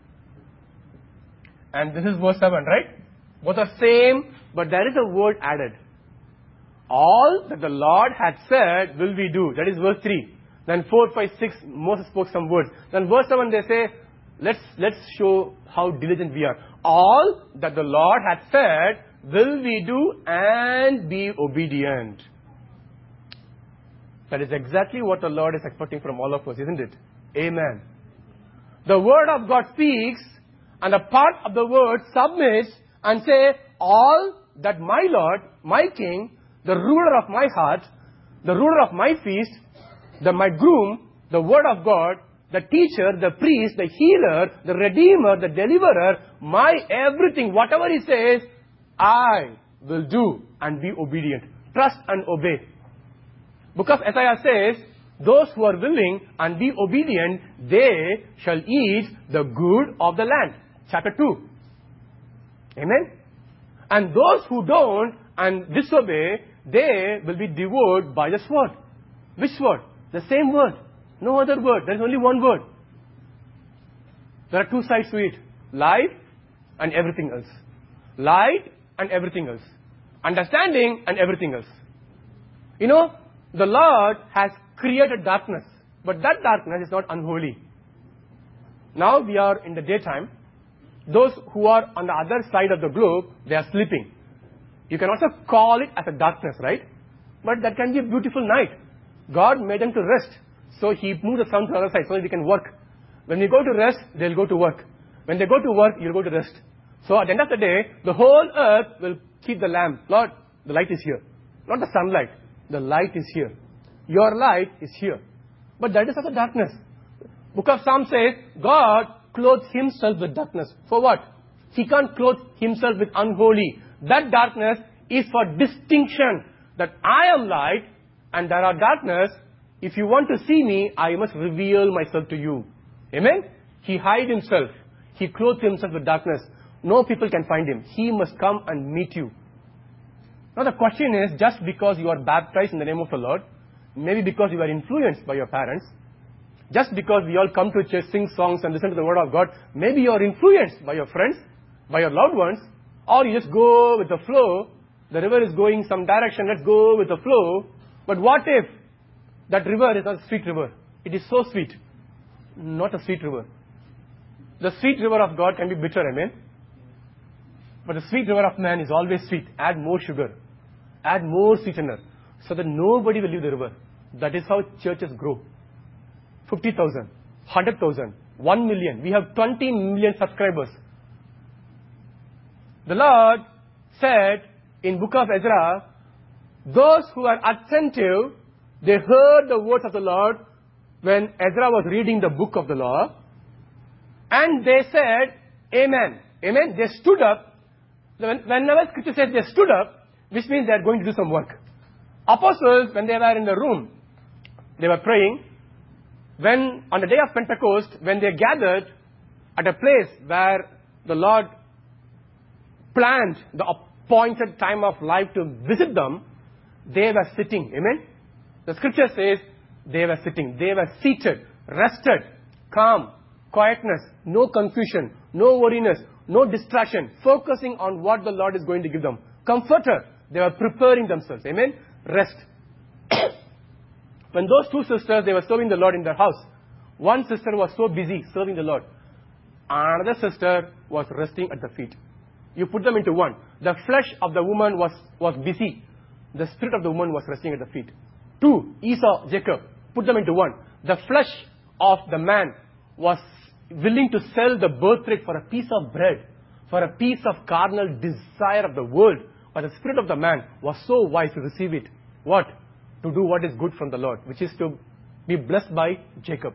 And this is verse seven, right? Both are same, but there is a word added. All that the Lord had said will we do. That is verse three. Then four, five, six, Moses spoke some words. Then verse seven they say, let's, let's show how diligent we are. All that the Lord had said will we do and be obedient. That is exactly what the Lord is expecting from all of us, isn't it? Amen. The word of God speaks, and a part of the word submits and say, all that my Lord, my King, the ruler of my heart, the ruler of my feast, the my groom, the word of God, the teacher, the priest, the healer, the redeemer, the deliverer, my everything, whatever He says, I will do and be obedient. Trust and obey. Book of Isaiah says, those who are willing and be obedient, they shall eat the good of the land. Chapter two. Amen? And those who don't and disobey, they will be devoured by the sword. Which sword? The same word. No other word. There is only one word. There are two sides to it. Life and everything else. Light and everything else. Understanding and everything else. You know, the Lord has created darkness. But that darkness is not unholy. Now we are in the daytime. Those who are on the other side of the globe, they are sleeping. You can also call it as a darkness, right? But that can be a beautiful night. God made them to rest. So He moved the sun to the other side so that they can work. When you go to rest, they'll go to work. When they go to work, you'll go to rest. So at the end of the day, the whole earth will keep the lamp. Lord, the light is here. Not the sunlight. The light is here. Your light is here. But that is also darkness. Book of Psalms says, God clothes Himself with darkness. For what? He can't clothe Himself with unholy. That darkness is for distinction. That I am light and there are darkness. If you want to see me, I must reveal myself to you. Amen? He hid Himself. He clothed Himself with darkness. No people can find Him. He must come and meet you. Now the question is, just because you are baptized in the name of the Lord, maybe because you are influenced by your parents, just because we all come to church, sing songs and listen to the word of God, maybe you are influenced by your friends, by your loved ones, or you just go with the flow. The river is going some direction, let's go with the flow. But what if that river is not a sweet river? It is so sweet. Not a sweet river. The sweet river of God can be bitter, amen? But the sweet river of man is always sweet. Add more sugar. Add more sweetener. So that nobody will leave the river. That is how churches grow. fifty thousand, one hundred thousand, one million. We have twenty million subscribers. The Lord said in book of Ezra, those who are attentive, they heard the words of the Lord when Ezra was reading the book of the law. And they said, Amen. Amen. They stood up. Whenever scripture says they stood up, which means they are going to do some work. Apostles, when they were in the room, they were praying. When, on the day of Pentecost, when they gathered at a place where the Lord planned the appointed time of life to visit them, they were sitting. Amen? The scripture says they were sitting. They were seated, rested, calm, quietness, no confusion, no worriness, no distraction, focusing on what the Lord is going to give them. Comforter. They were preparing themselves. Amen? Rest. When those two sisters, they were serving the Lord in their house. One sister was so busy serving the Lord. Another sister was resting at the feet. You put them into one. The flesh of the woman was, was busy. The spirit of the woman was resting at the feet. Two, Esau, Jacob. Put them into one. The flesh of the man was willing to sell the birthright for a piece of bread, for a piece of carnal desire of the world. But the spirit of the man was so wise to receive it. What? To do what is good from the Lord, which is to be blessed by Jacob.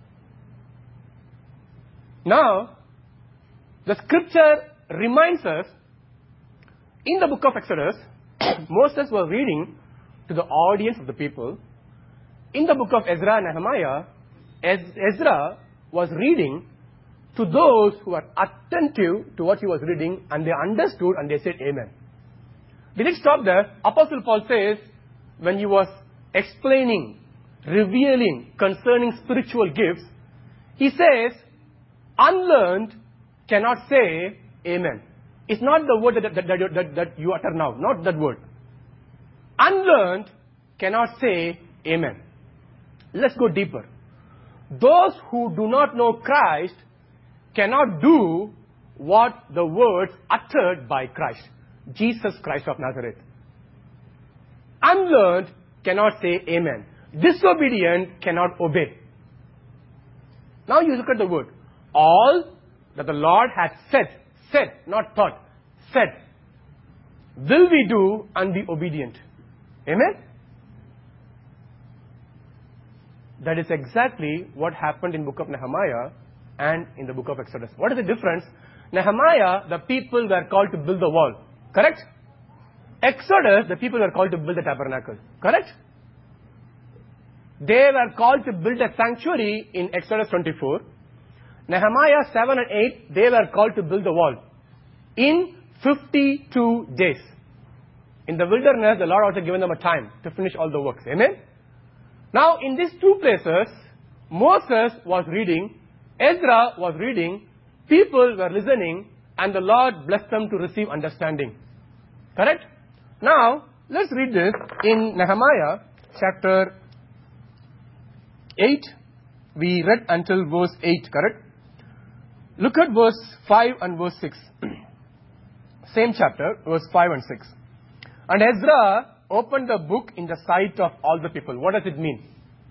Now, the scripture reminds us, in the book of Exodus, Moses was reading to the audience of the people. In the book of Ezra and Nehemiah, Ezra was reading to those who were attentive to what he was reading, and they understood and they said Amen. Did it stop there? Apostle Paul says, when he was explaining, revealing concerning spiritual gifts, he says, unlearned cannot say Amen. It's not the word that, that, that, that, that you utter now, not that word. Unlearned cannot say Amen. Let's go deeper. Those who do not know Christ cannot do what the words uttered by Christ, Jesus Christ of Nazareth. Unlearned cannot say Amen. Disobedient cannot obey. Now you look at the word. All that the Lord has said, said, not taught, said, will we do and be obedient. Amen? That is exactly what happened in the book of Nehemiah and in the book of Exodus. What is the difference? Nehemiah, the people were called to build the wall. Correct? Exodus, the people were called to build the tabernacle. Correct? They were called to build a sanctuary in Exodus twenty-four. Nehemiah seven and eight, they were called to build the wall in fifty-two days. In the wilderness, the Lord also given them a time to finish all the works. Amen? Now, in these two places, Moses was reading, Ezra was reading, people were listening, and the Lord blessed them to receive understanding. Correct? Now, let's read this in Nehemiah chapter eight. We read until verse eight, correct? Look at verse five and verse six. Same chapter, verse five and six. And Ezra opened the book in the sight of all the people. What does it mean?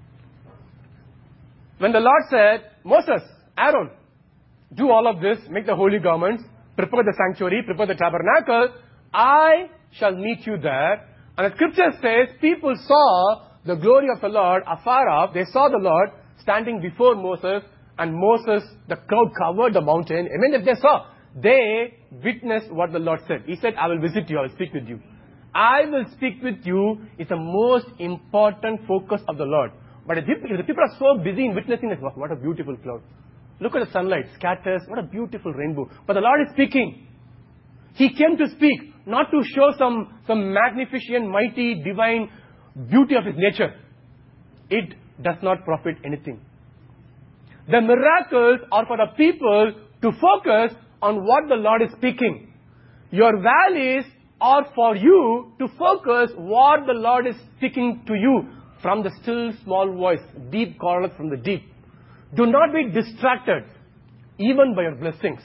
When the Lord said, Moses, Aaron, do all of this, make the holy garments, prepare the sanctuary, prepare the tabernacle, I shall meet you there. And the scripture says, people saw the glory of the Lord afar off. They saw the Lord standing before Moses, and Moses, the cloud covered the mountain. Amen. If they saw, they witnessed what the Lord said. He said, I will visit you, I will speak with you. I will speak with you is the most important focus of the Lord. But if the people are so busy in witnessing this, what a beautiful cloud. Look at the sunlight, scatters, what a beautiful rainbow. But the Lord is speaking. He came to speak, not to show some, some magnificent, mighty, divine beauty of His nature. It does not profit anything. The miracles are for the people to focus on what the Lord is speaking. Your valleys are for you to focus what the Lord is speaking to you from the still small voice, deep call from the deep. Do not be distracted even by your blessings.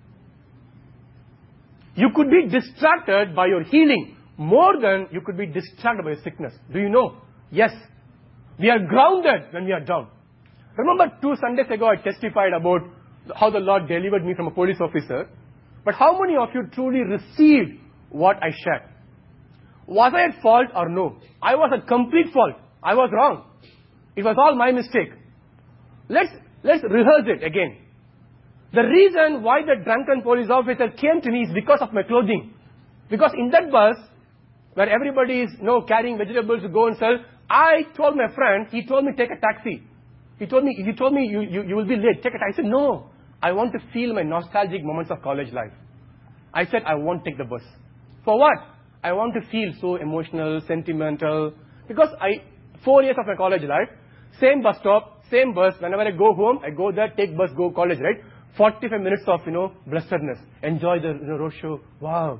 You could be distracted by your healing more than you could be distracted by your sickness. Do you know? Yes. We are grounded when we are down. Remember two Sundays ago I testified about how the Lord delivered me from a police officer. But how many of you truly received what I shared? Was I at fault or no? I was at complete fault. I was wrong. It was all my mistake. Let's, let's rehearse it again. The reason why the drunken police officer came to me is because of my clothing. Because in that bus, where everybody is you know, carrying vegetables to go and sell, I told my friend, he told me take a taxi. He told me, he told me you, you, you will be late, take a taxi. I said, no, I want to feel my nostalgic moments of college life. I said, I won't take the bus. For what? I want to feel so emotional, sentimental. Because I, four years of my college life, same bus stop, same bus. Whenever I go home, I go there, take bus, go college, right? forty-five minutes of, you know, blessedness. Enjoy the you know, road show. Wow.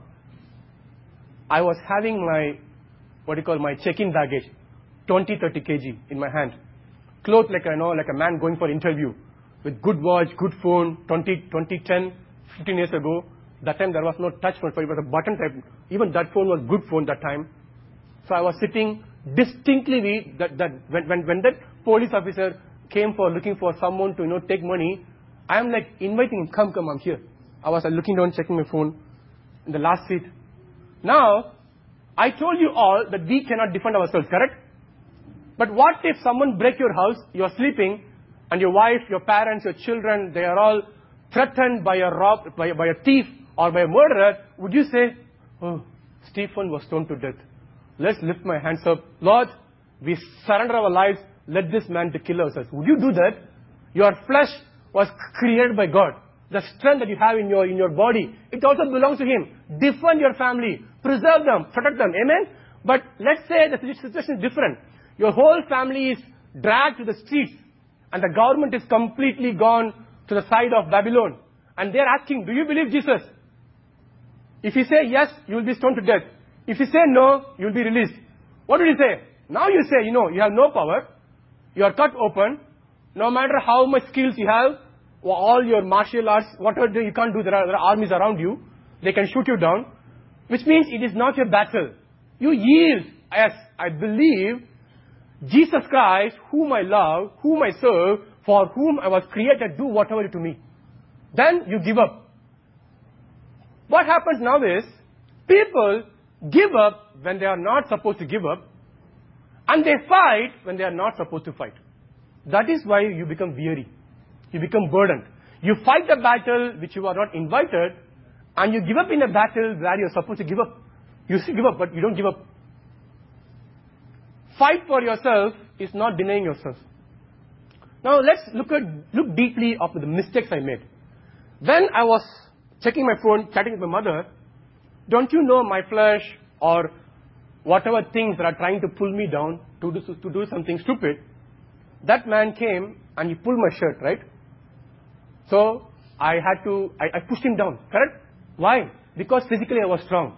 I was having my, what do you call, my check-in baggage, twenty, thirty kilograms in my hand. Clothes like, you know, like a man going for interview. With good watch, good phone, twenty, twenty ten, fifteen years ago. That time there was no touch phone, it was a button type. Even that phone was good phone that time. So I was sitting distinctly, that, that when, when, when that police officer came for looking for someone to, you know, take money, I am like inviting him, come, come, I'm here. I was like, looking down, checking my phone in the last seat. Now, I told you all that we cannot defend ourselves, correct? But what if someone break your house, you are sleeping, and your wife, your parents, your children, they are all threatened by a rob, by, by a thief or by a murderer? Would you say, oh, Stephen was stoned to death. Let's lift my hands up. Lord, we surrender our lives. Let this man to kill ourselves. Would you do that? Your flesh was created by God. The strength that you have in your, in your body, it also belongs to Him. Defend your family. Preserve them. Protect them. Amen? But let's say the situation is different. Your whole family is dragged to the streets and the government is completely gone to the side of Babylon. And they're asking, do you believe Jesus? If you say yes, you will be stoned to death. If you say no, you will be released. What will you say? Now you say, you know, you have no power. You are cut open. No matter how much skills you have, or all your martial arts, whatever you can't do, there are, there are armies around you. They can shoot you down. Which means it is not your battle. You yield. Yes, I believe Jesus Christ, whom I love, whom I serve, for whom I was created, do whatever to me. Then you give up. What happens now is, people give up when they are not supposed to give up, and they fight when they are not supposed to fight. That is why you become weary. You become burdened. You fight the battle which you are not invited, and you give up in a battle where you are supposed to give up. You still give up, but you don't give up. Fight for yourself is not denying yourself. Now let's look at look deeply of the mistakes I made. When I was checking my phone, chatting with my mother, don't you know my flesh or whatever things that are trying to pull me down to do, to do something stupid, that man came and he pulled my shirt, right? So I had to, I, I pushed him down, correct? Why? Because physically I was strong.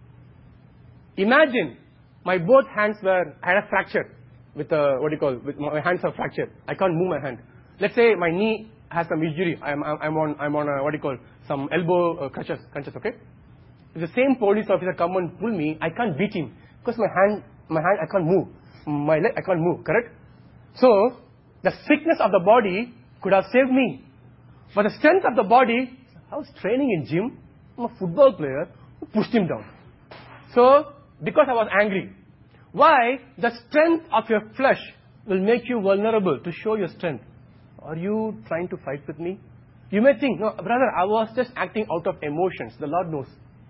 Imagine my both hands were, I had a fracture with a, what do you call, with my hands are fractured. I can't move my hand. Let's say my knee has some injury. I'm, I'm, I'm on, I'm on a, what do you call, some elbow uh, crutches, crutches, okay? If the same police officer come and pull me, I can't beat him because my hand, my hand, I can't move. My leg, I can't move, correct? So, the sickness of the body could have saved me. But the strength of the body, I was training in gym. I'm a football player who pushed him down. So, because I was angry. Why? The strength of your flesh will make you vulnerable to show your strength. Are you trying to fight with me? You may think, no, brother, I was just acting out of emotions. The Lord knows.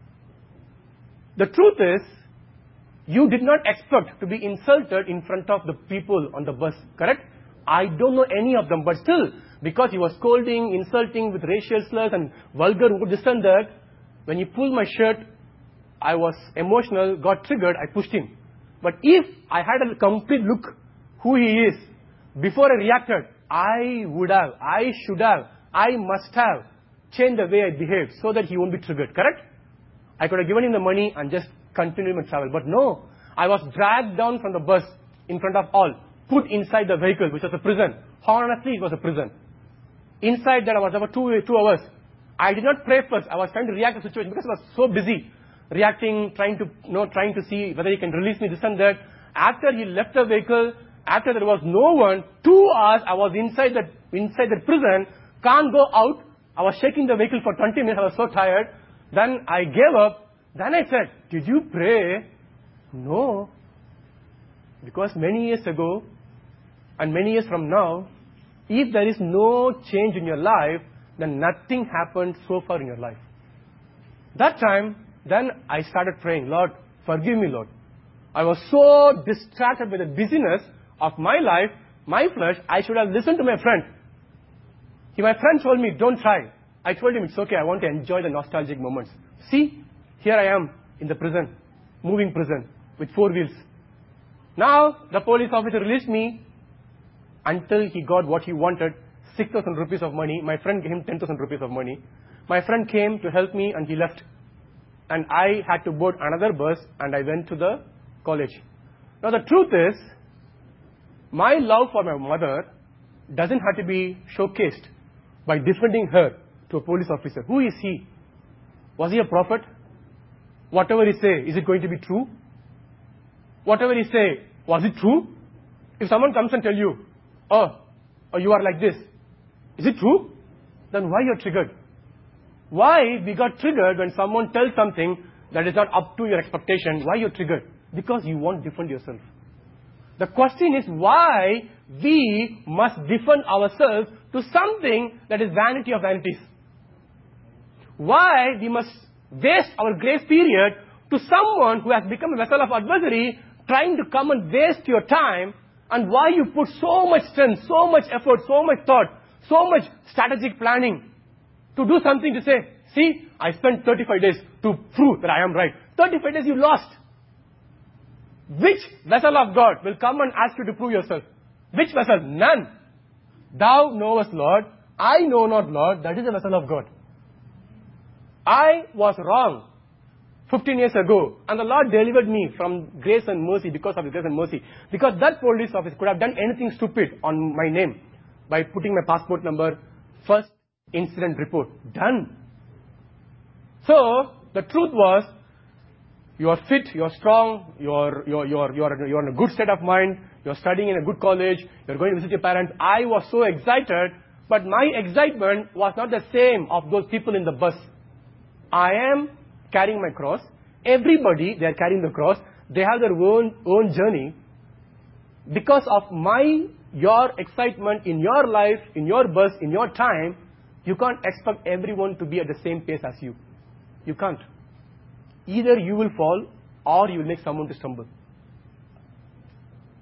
The truth is, you did not expect to be insulted in front of the people on the bus, correct? I don't know any of them, but still, because he was scolding, insulting with racial slurs and vulgar this and that, when he pulled my shirt, I was emotional, got triggered, I pushed him. But if I had a complete look who he is, before I reacted, I would have, I should have, I must have changed the way I behaved so that he won't be triggered, correct? I could have given him the money and just continued my travel. But no, I was dragged down from the bus in front of all, put inside the vehicle, which was a prison. Honestly, it was a prison. Inside that, I was about two, two hours. I did not pray first. I was trying to react to the situation because I was so busy reacting, trying to, you know, trying to see whether he can release me, this and that. After he left the vehicle, after there was no one, two hours I was inside the inside the prison, can't go out. I was shaking the vehicle for twenty minutes. I was so tired. Then I gave up. Then I said, did you pray? No. Because many years ago, and many years from now, if there is no change in your life, then nothing happened so far in your life. That time, then I started praying, Lord, forgive me, Lord. I was so distracted by the busyness of my life, my flesh, I should have listened to my friend. He, my friend told me, don't try. I told him, it's okay, I want to enjoy the nostalgic moments. See, here I am in the prison, moving prison, with four wheels. Now, the police officer released me until he got what he wanted, six thousand rupees of money. My friend gave him ten thousand rupees of money. My friend came to help me and he left. And I had to board another bus and I went to the college. Now, the truth is, my love for my mother doesn't have to be showcased by defending her to a police officer. Who is he? Was he a prophet? Whatever he say, is it going to be true? Whatever he say, was it true? If someone comes and tell you, oh, oh, you are like this, is it true? Then why you're triggered? Why we got triggered when someone tells something that is not up to your expectation? Why you're triggered? Because you won't defend yourself. The question is why we must defend ourselves to something that is vanity of vanities. Why we must waste our grace period to someone who has become a vessel of adversary, trying to come and waste your time, and why you put so much strength, so much effort, so much thought, so much strategic planning to do something to say, see, I spent thirty-five days to prove that I am right. thirty-five days you lost. Which vessel of God will come and ask you to prove yourself? Which vessel? None. Thou knowest, Lord. I know not, Lord. That is the vessel of God. I was wrong fifteen years ago, and the Lord delivered me from grace and mercy because of His grace and mercy. Because that police officer could have done anything stupid on my name by putting my passport number, first incident report. Done. So, the truth was, you are fit, you are strong, you are, you are, you are, you are, you are in a good state of mind, you are studying in a good college, you are going to visit your parents. I was so excited, but my excitement was not the same of those people in the bus. I am carrying my cross. Everybody, they are carrying the cross. They have their own, own journey. Because of my, your excitement in your life, in your bus, in your time, you can't expect everyone to be at the same pace as you. You can't. Either you will fall or you will make someone to stumble.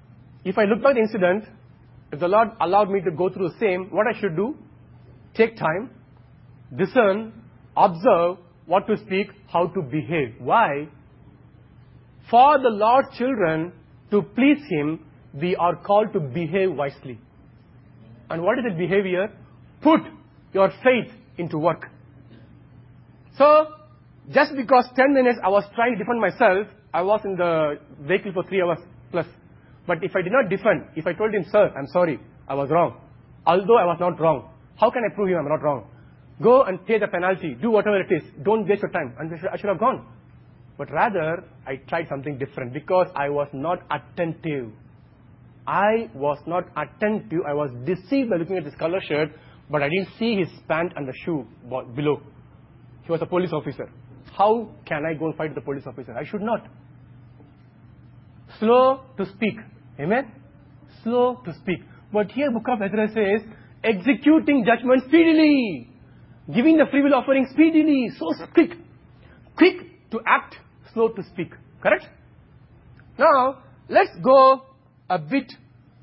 if I look back at the incident, if the Lord allowed me to go through the same, what I should do? Take time, discern, observe what to speak, how to behave. Why? For the Lord's children to please Him, we are called to behave wisely. And what is the behavior? Put your faith into work. So, just because ten minutes I was trying to defend myself, I was in the vehicle for three hours plus. But if I did not defend, if I told him, sir, I'm sorry, I was wrong. Although I was not wrong, how can I prove him I'm not wrong? Go and pay the penalty, do whatever it is, don't waste your time. And I should, I should have gone. But rather, I tried something different because I was not attentive. I was not attentive. I was deceived by looking at his color shirt, but I didn't see his pant and the shoe below. He was a police officer. How can I go and fight the police officer? I should not. Slow to speak. Amen? Slow to speak. But here book of Ezra says, executing judgment speedily. Giving the free will offering speedily. So quick. Quick to act, slow to speak. Correct? Now, let's go a bit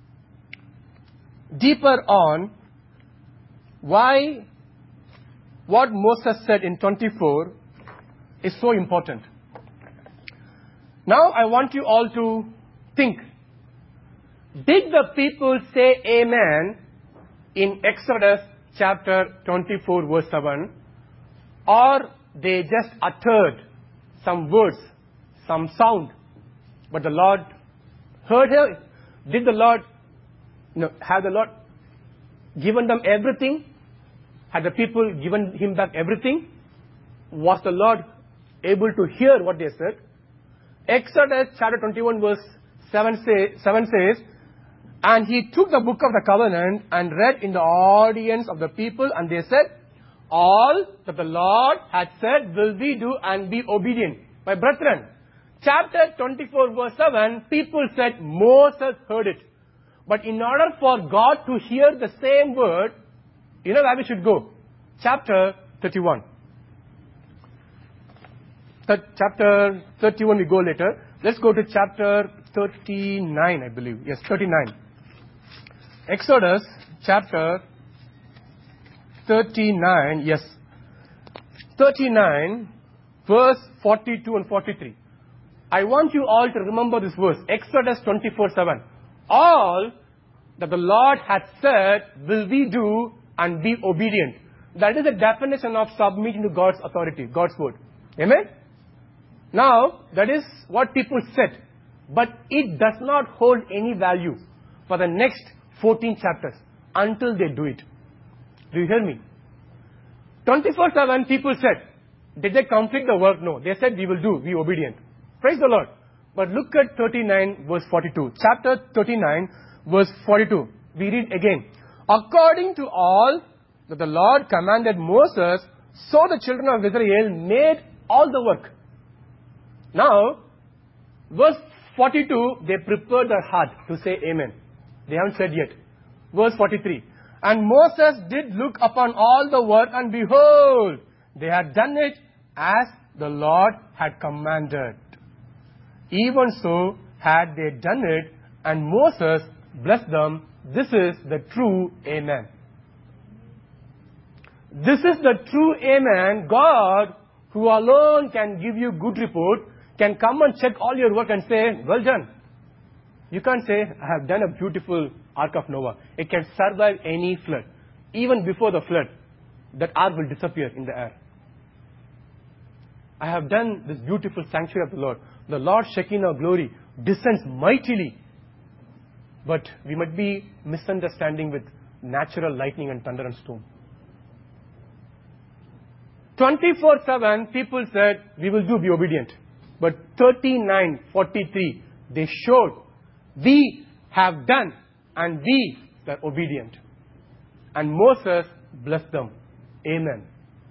deeper on why what Moses said in twenty-four is so important. Now I want you all to think. Did the people say amen in Exodus chapter twenty-four verse seven, or they just uttered some words, some sound, but the Lord heard her? Did the Lord, you know, have the Lord given them everything? Had the people given him back everything? Was the Lord able to hear what they said? Exodus chapter twenty-one verse seven, say, seven says, and he took the book of the covenant and read in the audience of the people, and they said, all that the Lord had said will we do and be obedient. My brethren, chapter twenty-four verse seven, people said Moses heard it. But in order for God to hear the same word, you know where we should go? Chapter thirty-one. Th- chapter thirty-one we go later. Let's go to chapter thirty-nine, I believe. Yes, thirty-nine. Exodus chapter thirty-nine, yes. thirty-nine, verse forty-two and forty-three. I want you all to remember this verse. Exodus twenty-four seven. All that the Lord hath said will we do and be obedient. That is the definition of submitting to God's authority, God's word. Amen? Now, that is what people said. But it does not hold any value for the next fourteen chapters until they do it. Do you hear me? twenty-four seven people said, did they complete the work? No. They said, we will do, be obedient. Praise the Lord. But look at thirty-nine verse forty-two. Chapter thirty-nine verse forty-two. We read again. According to all that the Lord commanded Moses, so the children of Israel made all the work. Now, verse forty-two, they prepared their heart to say amen. They haven't said yet. Verse forty-three. And Moses did look upon all the work, and behold, they had done it as the Lord had commanded. Even so had they done it, and Moses blessed them. This is the true amen. This is the true amen. God, who alone can give you good report, can come and check all your work and say, well done. You can't say, I have done a beautiful Ark of Noah. It can survive any flood. Even before the flood, that ark will disappear in the air. I have done this beautiful sanctuary of the Lord. The Lord's Shekinah glory descends mightily. But we might be misunderstanding with natural lightning and thunder and storm. twenty-four seven, people said, we will do, be obedient. But thirty-nine forty-three, they showed, we have done, and we are obedient. And Moses blessed them. Amen.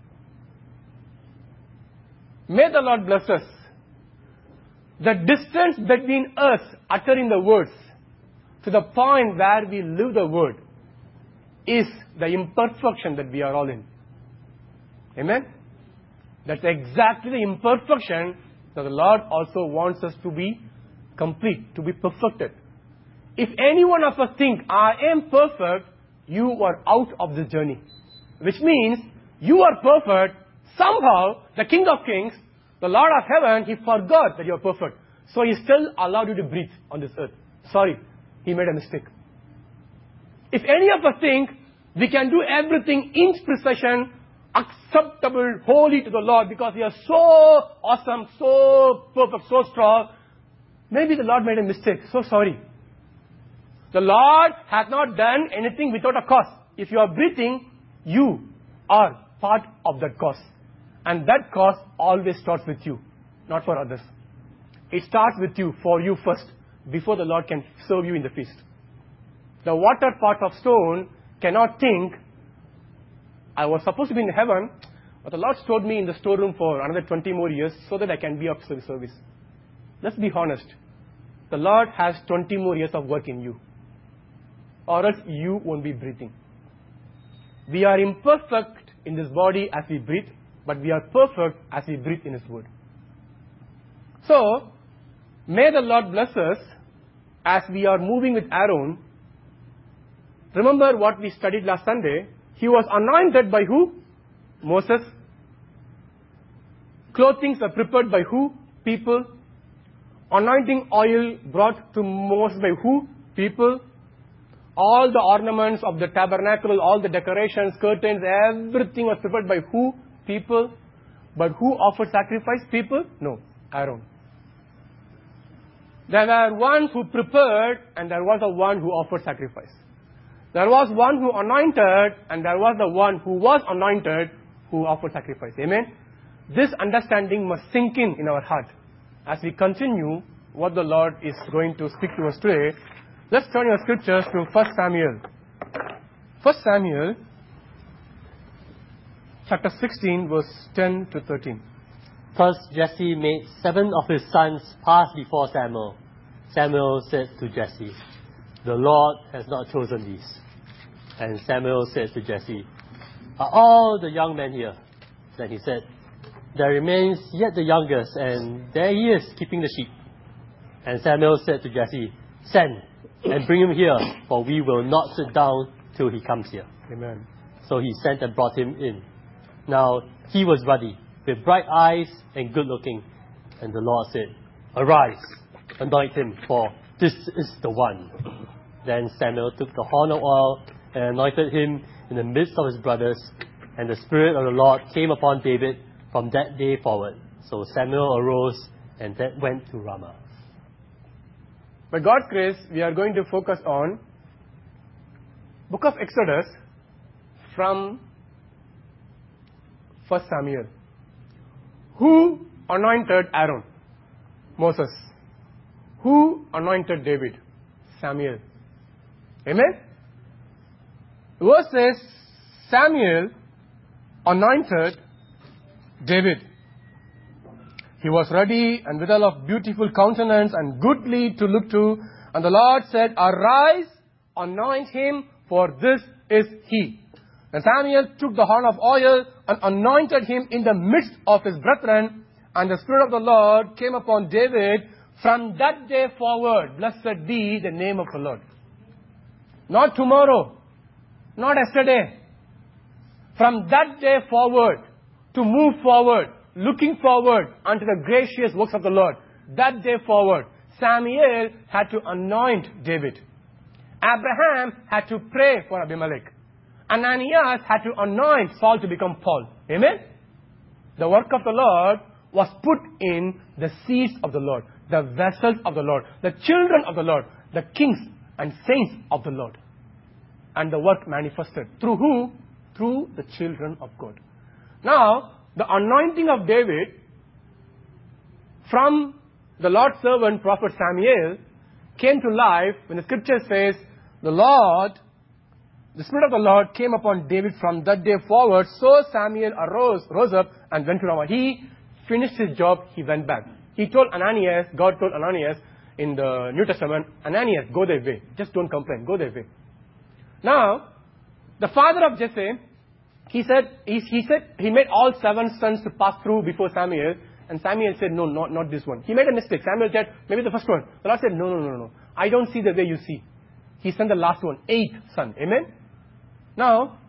May the Lord bless us. The distance between us uttering the words to the point where we live the word is the imperfection that we are all in. Amen? That's exactly the imperfection that the Lord also wants us to be complete, to be perfected. if any one of us think, I am perfect, you are out of this journey. Which means, you are perfect, somehow, the King of Kings, the Lord of Heaven, He forgot that you are perfect. So He still allowed you to breathe on this earth. Sorry, He made a mistake. If any of us think, we can do everything in precision, acceptable, holy to the Lord, because we are so awesome, so perfect, so strong, maybe the Lord made a mistake. So sorry. The Lord has not done anything without a cause. If you are breathing, you are part of that cause. And that cause always starts with you, not for others. It starts with you, for you first, before the Lord can serve you in the feast. The water pot of stone cannot think, I was supposed to be in heaven, but the Lord stored me in the storeroom for another twenty more years so that I can be up to the service. Let's be honest. The Lord has twenty more years of work in you, or else you won't be breathing. We are imperfect in this body as we breathe, but we are perfect as we breathe in His Word. So, may the Lord bless us as we are moving with Aaron. Remember what we studied last Sunday. He was anointed by who? Moses. Clothings are prepared by who? People. Anointing oil brought to Moses by who? People. All the ornaments of the tabernacle, all the decorations, curtains, everything was prepared by who? People. But who offered sacrifice? People? No. Aaron. There were one who prepared, and there was a one who offered sacrifice. There was one who anointed, and there was the one who was anointed who offered sacrifice. Amen? This understanding must sink in in our heart. As we continue what the Lord is going to speak to us today, let's turn your scriptures to First Samuel. First Samuel, chapter sixteen, verse ten to thirteen. First, Jesse made seven of his sons pass before Samuel. Samuel said to Jesse, the Lord has not chosen these. And Samuel said to Jesse, are all the young men here? Then he said, there remains yet the youngest, and there he is, keeping the sheep. And Samuel said to Jesse, send, and bring him here, for we will not sit down till he comes here. Amen. So he sent and brought him in. Now he was ruddy, with bright eyes and good looking. And the Lord said, arise, anoint him, for this is the one. Then Samuel took the horn of oil and anointed him in the midst of his brothers. And the Spirit of the Lord came upon David from that day forward. So Samuel arose and went to Ramah. By God's grace, we are going to focus on book of Exodus from First Samuel. Who anointed Aaron? Moses. Who anointed David? Samuel. Amen? The verse says, Samuel anointed David. He was ruddy and withal of beautiful countenance and goodly to look to. And the Lord said, arise, anoint him, for this is he. And Samuel took the horn of oil and anointed him in the midst of his brethren. And the Spirit of the Lord came upon David. From that day forward, blessed be the name of the Lord. Not tomorrow, not yesterday. From that day forward, to move forward, looking forward unto the gracious works of the Lord. That day forward, Samuel had to anoint David. Abraham had to pray for Abimelech. Ananias had to anoint Saul to become Paul. Amen? The work of the Lord was put in the seeds of the Lord, the vessels of the Lord, the children of the Lord, the kings and saints of the Lord. And the work manifested. Through who? Through the children of God. Now, the anointing of David from the Lord's servant, Prophet Samuel, came to life when the scripture says, the Lord, the Spirit of the Lord came upon David from that day forward. So Samuel arose, rose up and went to Ramah. He finished his job, he went back. He told Ananias, God told Ananias in the New Testament, Ananias, go their way. Just don't complain, go their way. Now, the father of Jesse, he said, he, he said, he made all seven sons to pass through before Samuel. And Samuel said, no, not, not this one. He made a mistake. Samuel said, maybe the first one. The Lord said, no, no, no, no. I don't see the way you see. He sent the last one, eighth son. Amen? Now,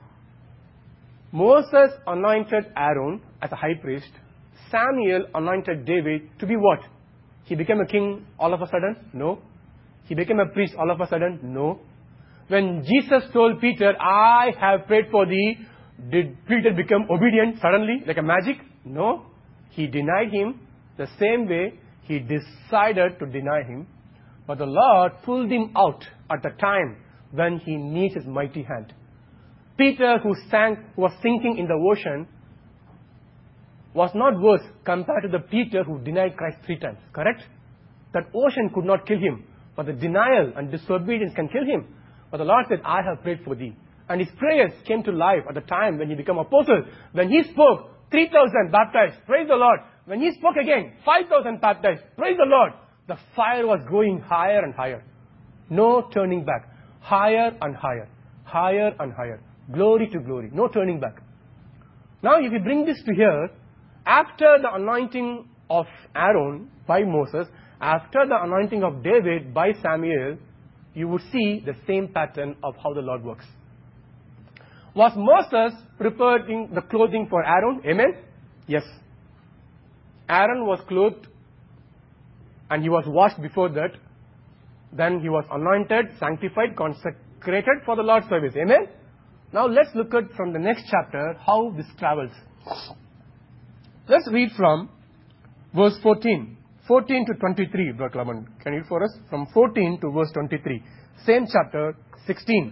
Moses anointed Aaron as a high priest. Samuel anointed David to be what? He became a king all of a sudden? No. He became a priest all of a sudden? No. When Jesus told Peter, I have prayed for thee, did Peter become obedient suddenly like a magic? No. He denied him the same way he decided to deny him. But the Lord pulled him out at the time when he needs his mighty hand. Peter, who sank, who was sinking in the ocean, was not worse compared to the Peter who denied Christ three times. Correct? That ocean could not kill him, but the denial and disobedience can kill him. But the Lord said, I have prayed for thee. And his prayers came to life at the time when he became apostle. When he spoke, three thousand baptized. Praise the Lord. When he spoke again, five thousand baptized. Praise the Lord. The fire was growing higher and higher. No turning back. Higher and higher. Higher and higher. Glory to glory. No turning back. Now if you bring this to here, after the anointing of Aaron by Moses, after the anointing of David by Samuel, you would see the same pattern of how the Lord works. Was Moses preparing the clothing for Aaron? Amen? Yes. Aaron was clothed and he was washed before that. Then he was anointed, sanctified, consecrated for the Lord's service. Amen? Now let's look at from the next chapter how this travels. Let's read from verse fourteen. fourteen to twenty-three, Brother Clement. Can you read for us? From fourteen to verse twenty-three. Same chapter, sixteen.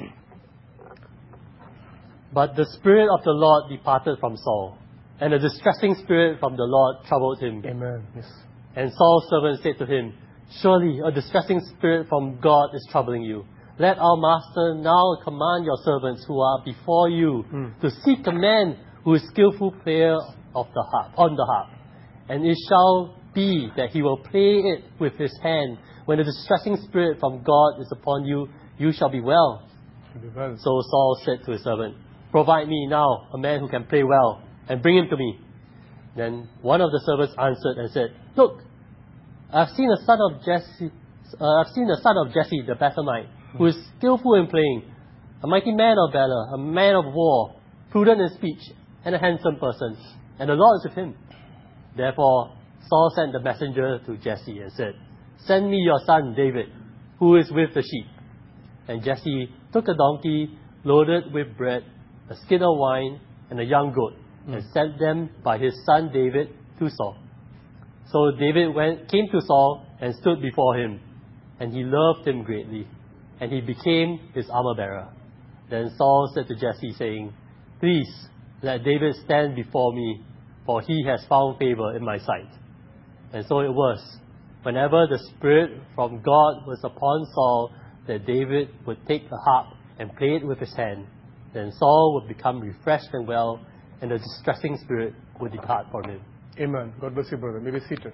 But the Spirit of the Lord departed from Saul, and a distressing spirit from the Lord troubled him. Amen. Yes. And Saul's servant said to him, Surely a distressing spirit from God is troubling you. Let our master now command your servants who are before you mm. to seek a man who is skillful player of the harp, on the harp. And it shall be that he will play it with his hand. When a distressing spirit from God is upon you, you shall be well. Be well. So Saul said to his servant, Provide me now a man who can play well, and bring him to me. Then one of the servants answered and said, Look, I've seen a son of Jesse, uh, I've seen the son of Jesse the Bethlehemite, who is skillful in playing, a mighty man of valor, a man of war, prudent in speech, and a handsome person. And the Lord is with him. Therefore Saul sent the messenger to Jesse and said, Send me your son David, who is with the sheep. And Jesse took a donkey loaded with bread, a skin of wine, and a young goat, mm. and sent them by his son David to Saul. So David went, came to Saul and stood before him, and he loved him greatly, and he became his armor-bearer. Then Saul said to Jesse, saying, Please let David stand before me, for he has found favor in my sight. And so it was, whenever the Spirit from God was upon Saul, that David would take the harp and play it with his hand. Then Saul would become refreshed and well, and the distressing spirit would depart from him. Amen. God bless you, brother. May be seated.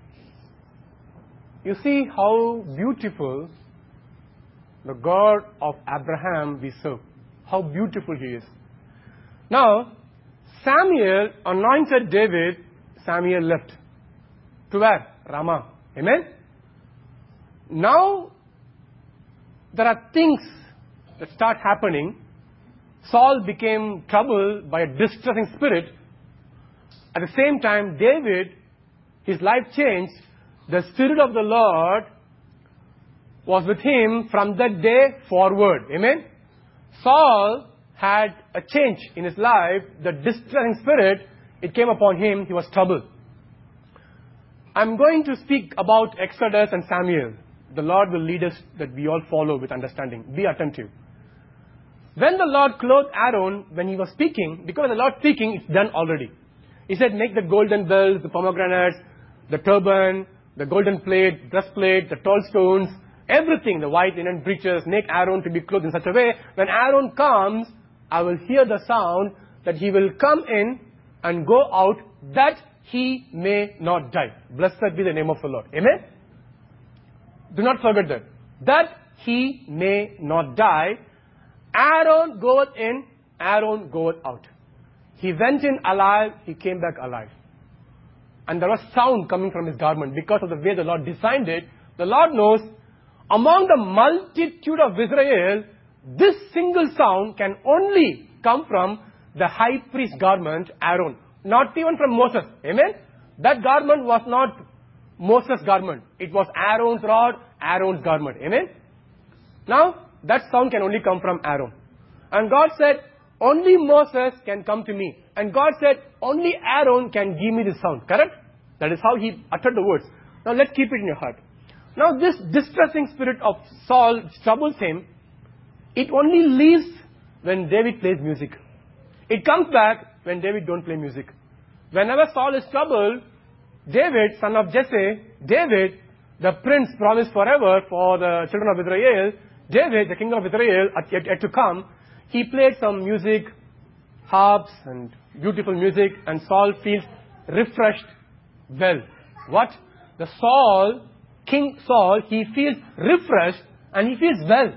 You see how beautiful the God of Abraham we serve. How beautiful he is. Now, Samuel anointed David. Samuel left. To where? Ramah. Amen? Now, there are things that start happening. Saul became troubled by a distressing spirit. At the same time, David, his life changed. The Spirit of the Lord was with him from that day forward. Amen? Saul had a change in his life. The distressing spirit, it came upon him. He was troubled. I'm going to speak about Exodus and Samuel. The Lord will lead us that we all follow with understanding. Be attentive. When the Lord clothed Aaron, when he was speaking, because the Lord speaking, it's done already. He said, make the golden bells, the pomegranates, the turban, the golden plate, breastplate, the tall stones, everything, the white linen breeches, make Aaron to be clothed in such a way, when Aaron comes, I will hear the sound that he will come in and go out, that he may not die. Blessed be the name of the Lord. Amen? Do not forget that. That he may not die. Aaron goeth in, Aaron goeth out. He went in alive, he came back alive. And there was sound coming from his garment because of the way the Lord designed it. The Lord knows among the multitude of Israel, this single sound can only come from the high priest garment, Aaron. Not even from Moses. Amen? That garment was not Moses' garment. It was Aaron's rod, Aaron's garment. Amen? Now, that sound can only come from Aaron. And God said, only Moses can come to me. And God said, only Aaron can give me the sound. Correct? That is how he uttered the words. Now, let's keep it in your heart. Now, this distressing spirit of Saul troubles him. It only leaves when David plays music. It comes back when David don't play music. Whenever Saul is troubled, David, son of Jesse, David, the prince promised forever for the children of Israel, David, the king of Israel, yet, yet to come, he played some music, harps and beautiful music, and Saul feels refreshed well. What? The Saul, King Saul, he feels refreshed and he feels well.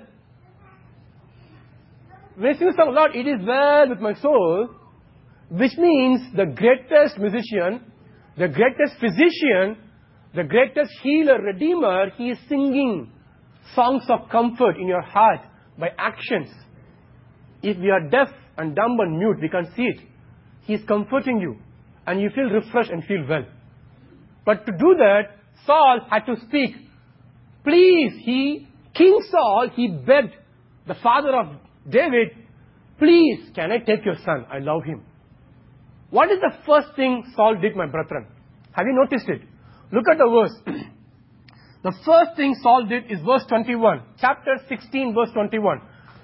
When he sings the Lord, it is well with my soul, which means the greatest musician, the greatest physician, the greatest healer, redeemer, he is singing songs of comfort in your heart by actions. If we are deaf and dumb and mute, we can't see it. He is comforting you and you feel refreshed and feel well. But to do that, Saul had to speak. Please, he, King Saul, he begged the father of David, please, can I take your son? I love him. What is the first thing Saul did, my brethren? Have you noticed it? Look at the verse. The first thing Saul did is verse twenty-one. Chapter sixteen, verse twenty-one.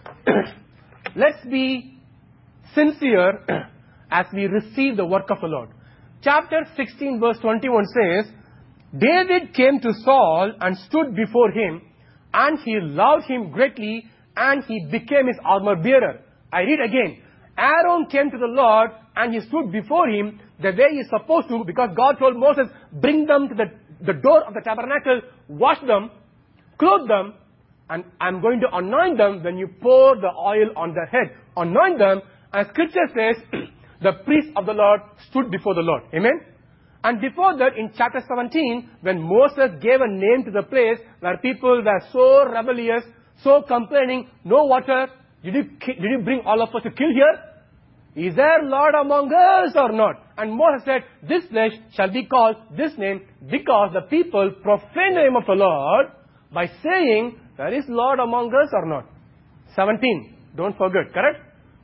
Let's be sincere as we receive the work of the Lord. Chapter sixteen, verse twenty-one says, David came to Saul and stood before him, and he loved him greatly, and he became his armor bearer. I read again. Aaron came to the Lord, and he stood before him the way he is supposed to, because God told Moses, bring them to the, the door of the tabernacle, wash them, clothe them, and I'm going to anoint them when you pour the oil on their head. Anoint them, as scripture says, the priest of the Lord stood before the Lord. Amen? And before that, in chapter seventeen, when Moses gave a name to the place where people were so rebellious, so complaining, no water, did you, did you bring all of us to kill here? Is there Lord among us or not? And Moses said, this place shall be called this name because the people profane the name of the Lord by saying, there is Lord among us or not. seventeen, don't forget, correct?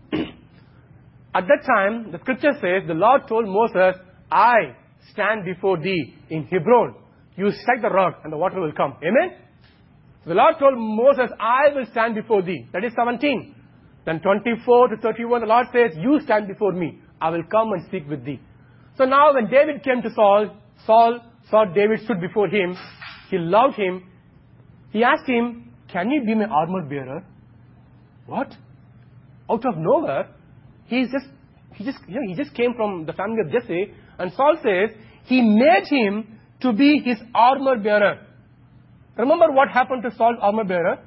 At that time, the scripture says, the Lord told Moses, I stand before thee in Hebron. You strike the rock and the water will come. Amen? The Lord told Moses, I will stand before thee. That is seventeen. Then twenty-four to thirty-one, the Lord says, you stand before me. I will come and speak with thee. So now when David came to Saul, Saul saw David stood before him. He loved him. He asked him, can you be my armor bearer? What? Out of nowhere, he's just, he just, you know, he just came from the family of Jesse. And Saul says, he made him to be his armor bearer. Remember what happened to Saul's armor bearer?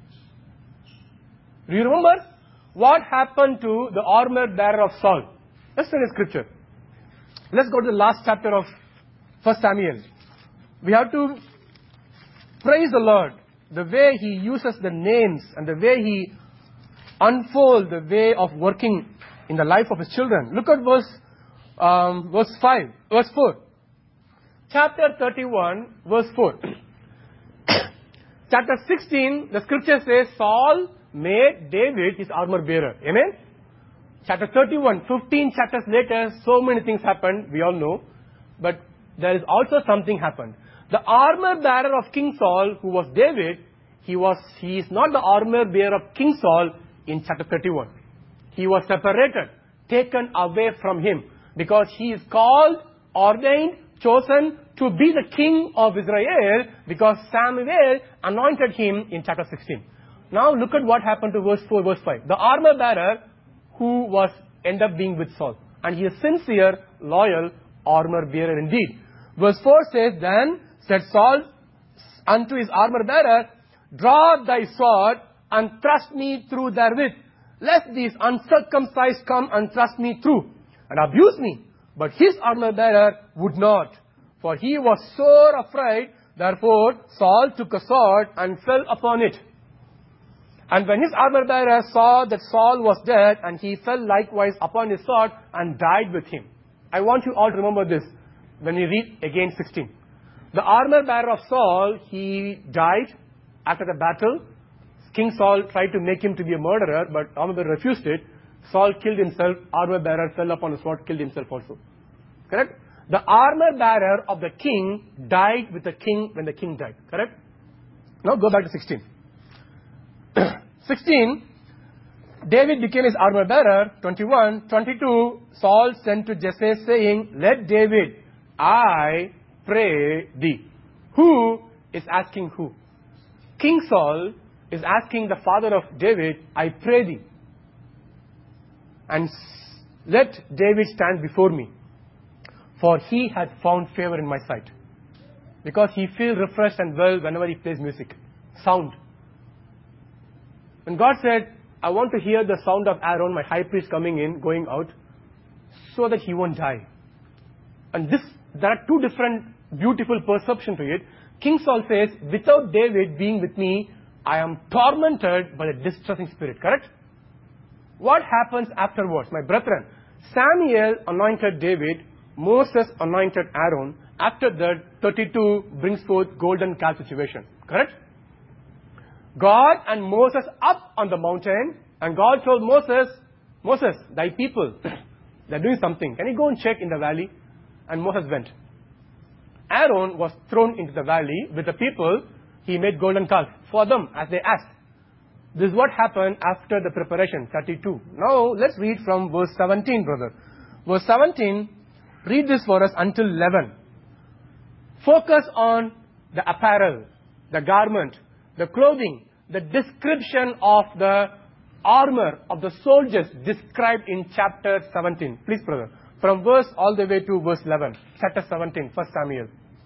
Do you remember what happened to the armor bearer of Saul? Let's read the scripture. Let's go to the last chapter of First Samuel. We have to praise the Lord, the way He uses the names and the way He unfolds the way of working in the life of His children. Look at verse, um, verse five, verse four. Chapter thirty-one, verse four. Chapter sixteen, the scripture says, Saul made David his armor bearer. Amen? Chapter thirty-one, fifteen chapters later, so many things happened, we all know. But there is also something happened. The armor bearer of King Saul, who was David, he was he is not the armor bearer of King Saul in chapter thirty-one. He was separated, taken away from him, because he is called, ordained, chosen to be the king of Israel, because Samuel anointed him in chapter sixteen. Now look at what happened to verse four, verse five. The armor bearer who was end up being with Saul. And he is sincere, loyal armor bearer indeed. Verse four says, then said Saul unto his armor bearer, draw thy sword and thrust me through therewith, lest these uncircumcised come and thrust me through and abuse me. But his armor bearer would not, for he was sore afraid, Therefore, Saul took a sword and fell upon it. And when his armor-bearer saw that Saul was dead, and he fell likewise upon his sword and died with him. I want you all to remember this when we read again sixteen. The armor-bearer of Saul, he died after the battle. King Saul tried to make him to be a murderer, but armor-bearer refused it. Saul killed himself. Armor-bearer fell upon his sword, killed himself also. Correct? The armor-bearer of the king died with the king when the king died. Correct? Now go back to sixteen. sixteen, David became his armor-bearer. twenty-one, twenty-two, Saul sent to Jesse saying, let David, I pray thee. Who is asking who? King Saul is asking the father of David, I pray thee. And let David stand before me. For he had found favor in my sight. Because he feels refreshed and well whenever he plays music. Sound. When God said, I want to hear the sound of Aaron, my high priest, coming in, going out, so that he won't die. And this, there are two different beautiful perceptions to it. King Saul says, without David being with me, I am tormented by a distressing spirit. Correct? What happens afterwards? My brethren, Samuel anointed David, Moses anointed Aaron. After that, thirty-two brings forth golden calf situation. Correct? God and Moses up on the mountain, and God told Moses, Moses, thy people, they're doing something. Can you go and check in the valley? And Moses went. Aaron was thrown into the valley with the people. He made golden calf for them as they asked. This is what happened after the preparation, thirty-two. Now, let's read from verse seventeen, brother. Verse seventeen, read this for us until eleven. Focus on the apparel, the garment, the clothing, the description of the armor of the soldiers described in chapter seventeen. Please, brother. From verse all the way to verse eleven. Chapter seventeen, First Samuel.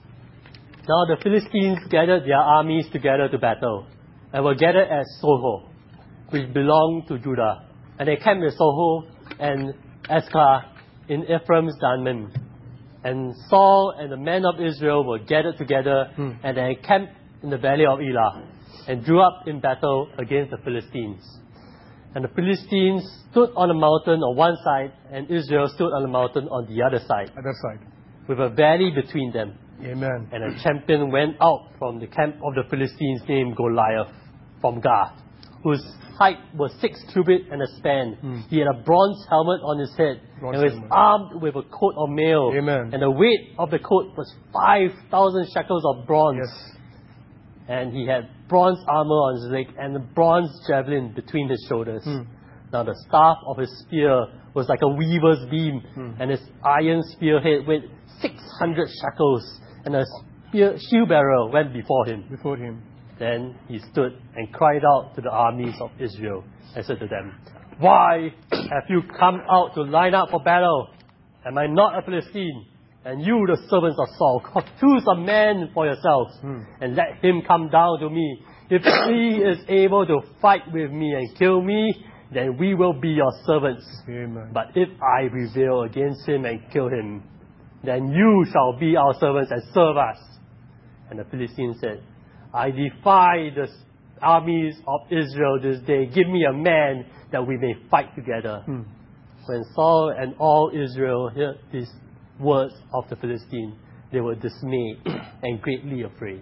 Now the Philistines gathered their armies together to battle, and were gathered at Soho, which belonged to Judah. And they camped at Soho and Azekah in Ephraim's Danim. And Saul and the men of Israel were gathered together, hmm. and they camped in the valley of Elah, and drew up in battle against the Philistines. And the Philistines stood on a mountain on one side, and Israel stood on a mountain on the other side. Other side. With a valley between them. Amen. And a champion went out from the camp of the Philistines named Goliath from Gath, whose height was six cubits and a span. Hmm. He had a bronze helmet on his head, bronze and was helmet. armed with a coat of mail. Amen. And the weight of the coat was five thousand shekels of bronze. Yes. And he had bronze armor on his leg and a bronze javelin between his shoulders. Hmm. Now the staff of his spear was like a weaver's beam, hmm. and his iron spearhead weighed six hundred shekels, and a spear, shield bearer went before him. Before him. Then he stood and cried out to the armies of Israel and said to them, Why have you come out to line up for battle? Am I not a Philistine? And you, the servants of Saul, choose a man for yourselves, hmm. and let him come down to me. If he is able to fight with me and kill me, then we will be your servants. Amen. But if I prevail against him and kill him, then you shall be our servants and serve us. And the Philistines said, I defy the armies of Israel this day. Give me a man that we may fight together. Hmm. When Saul and all Israel heard these words of the Philistines, they were dismayed and greatly afraid.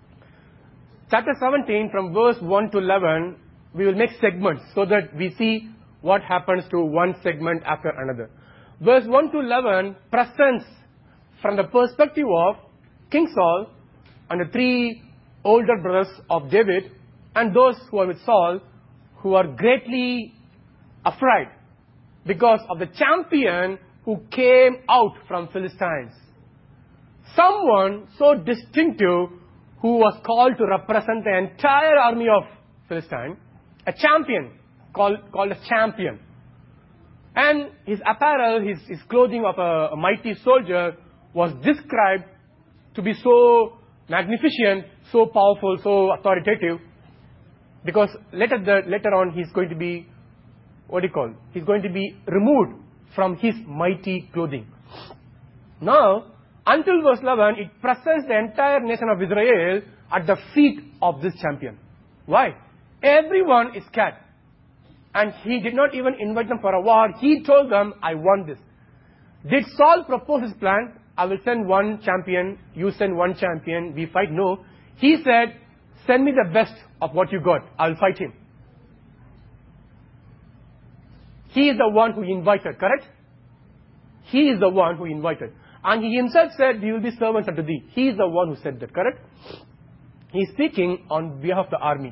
Chapter seventeen, from verse one to eleven, we will make segments so that we see what happens to one segment after another. Verse one to eleven presents from the perspective of King Saul and the three older brothers of David and those who are with Saul, who are greatly afraid because of the champion who came out from Philistines. Someone so distinctive who was called to represent the entire army of Philistine, a champion, called, called a champion. And his apparel, his, his clothing of a, a mighty soldier was described to be so magnificent, so powerful, so authoritative, because later, the, later on he's going to be, what do you call, he's going to be removed from his mighty clothing. Now, Until verse eleven, it presents the entire nation of Israel at the feet of this champion. Why? Everyone is scared. And he did not even invite them for a war. He told them, I want this. Did Saul propose his plan? I will send one champion, you send one champion, we fight. No. He said, send me the best of what you got. I will fight him. He is the one who invited, correct? He is the one who invited. And he himself said, we will be servants unto thee. He is the one who said that, correct? He is speaking on behalf of the army.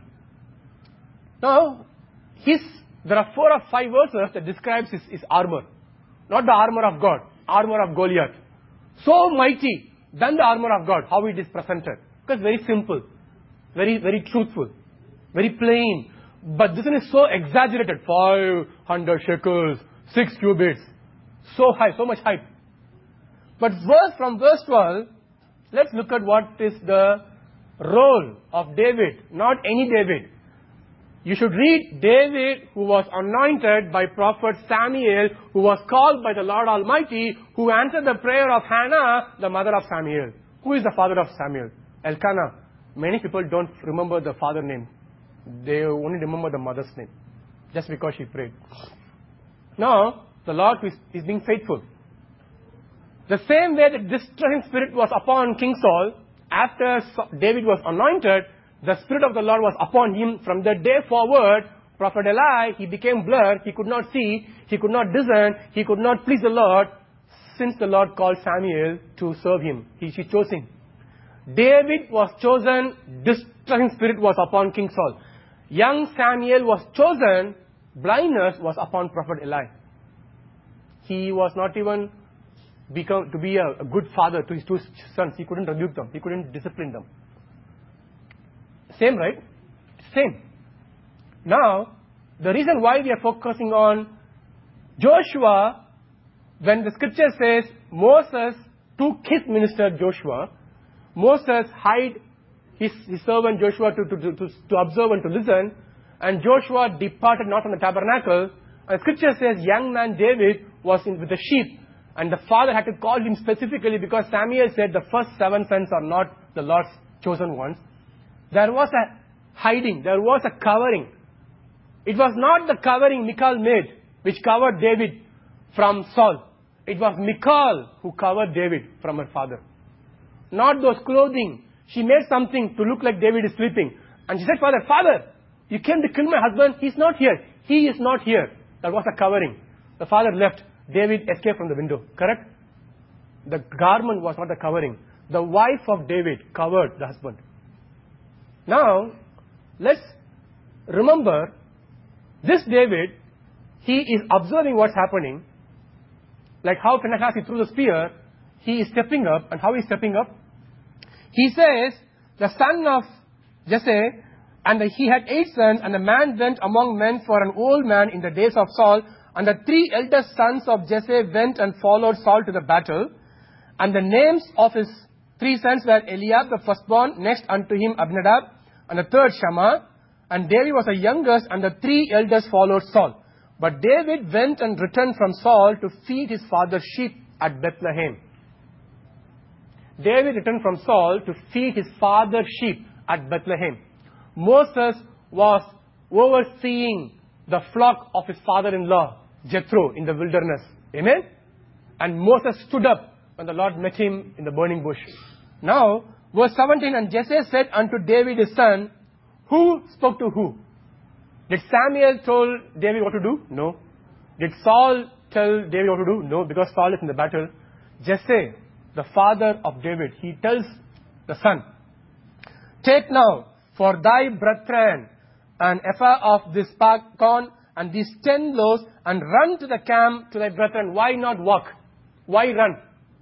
Now, his, there are four or five verses that describes his, his armor. Not the armor of God, armor of Goliath. So mighty than the armor of God, how it is presented. Because very simple, very, very truthful, very plain. But this one is so exaggerated. five hundred shekels, six cubits. So high, so much height. But verse from verse twelve, let's look at what is the role of David. Not any David. You should read David, who was anointed by prophet Samuel, who was called by the Lord Almighty, who answered the prayer of Hannah, the mother of Samuel. Who is the father of Samuel? Elkanah. Many people don't remember the father name. They only remember the mother's name, just because she prayed. Now, the Lord is, is being faithful. The same way the distressing spirit was upon King Saul, after David was anointed, the Spirit of the Lord was upon him. From that day forward, Prophet Eli, he became blurred. He could not see. He could not discern. He could not please the Lord, since the Lord called Samuel to serve him. He, he chose him. David was chosen. Distressing spirit was upon King Saul. Young Samuel was chosen. Blindness was upon Prophet Eli. He was not even become to be a, a good father to his two sons. He couldn't rebuke them. He couldn't discipline them. Same, right? Same. Now, the reason why we are focusing on Joshua, when the scripture says Moses took his minister Joshua, Moses hired his, his servant Joshua to, to, to, to observe and to listen, and Joshua departed not from the tabernacle. And scripture says young man David was in with the sheep, and the father had to call him specifically because Samuel said the first seven sons are not the Lord's chosen ones. There was a hiding. There was a covering. It was not the covering Michal made, which covered David from Saul. It was Michal who covered David from her father. Not those clothing. She made something to look like David is sleeping. And she said, Father, Father, you came to kill my husband. He's not here. He is not here. That was a covering. The father left. David escaped from the window. Correct? The garment was not the covering. The wife of David covered the husband. Now, let's remember, this David, he is observing what's happening. Like how Phinehas, he threw the spear, he is stepping up. And how he is stepping up? He says, the son of Jesse, and the, he had eight sons, and the man went among men for an old man in the days of Saul. And the three eldest sons of Jesse went and followed Saul to the battle. And the names of his three sons were Eliab, the firstborn, next unto him Abinadab, and the third Shammah, and David was the youngest, and the three eldest followed Saul. But David went and returned from Saul to feed his father's sheep at Bethlehem. David returned from Saul to feed his father's sheep at Bethlehem. Moses was overseeing the flock of his father-in-law, Jethro, in the wilderness. Amen? And Moses stood up when the Lord met him in the burning bush. Now, verse seventeen, and Jesse said unto David his son, who spoke to who? Did Samuel told David what to do? No. Did Saul tell David what to do? No, because Saul is in the battle. Jesse, the father of David, he tells the son, take now for thy brethren an ephah of this corn and these ten loaves, and run to the camp to thy brethren. Why not walk? Why run?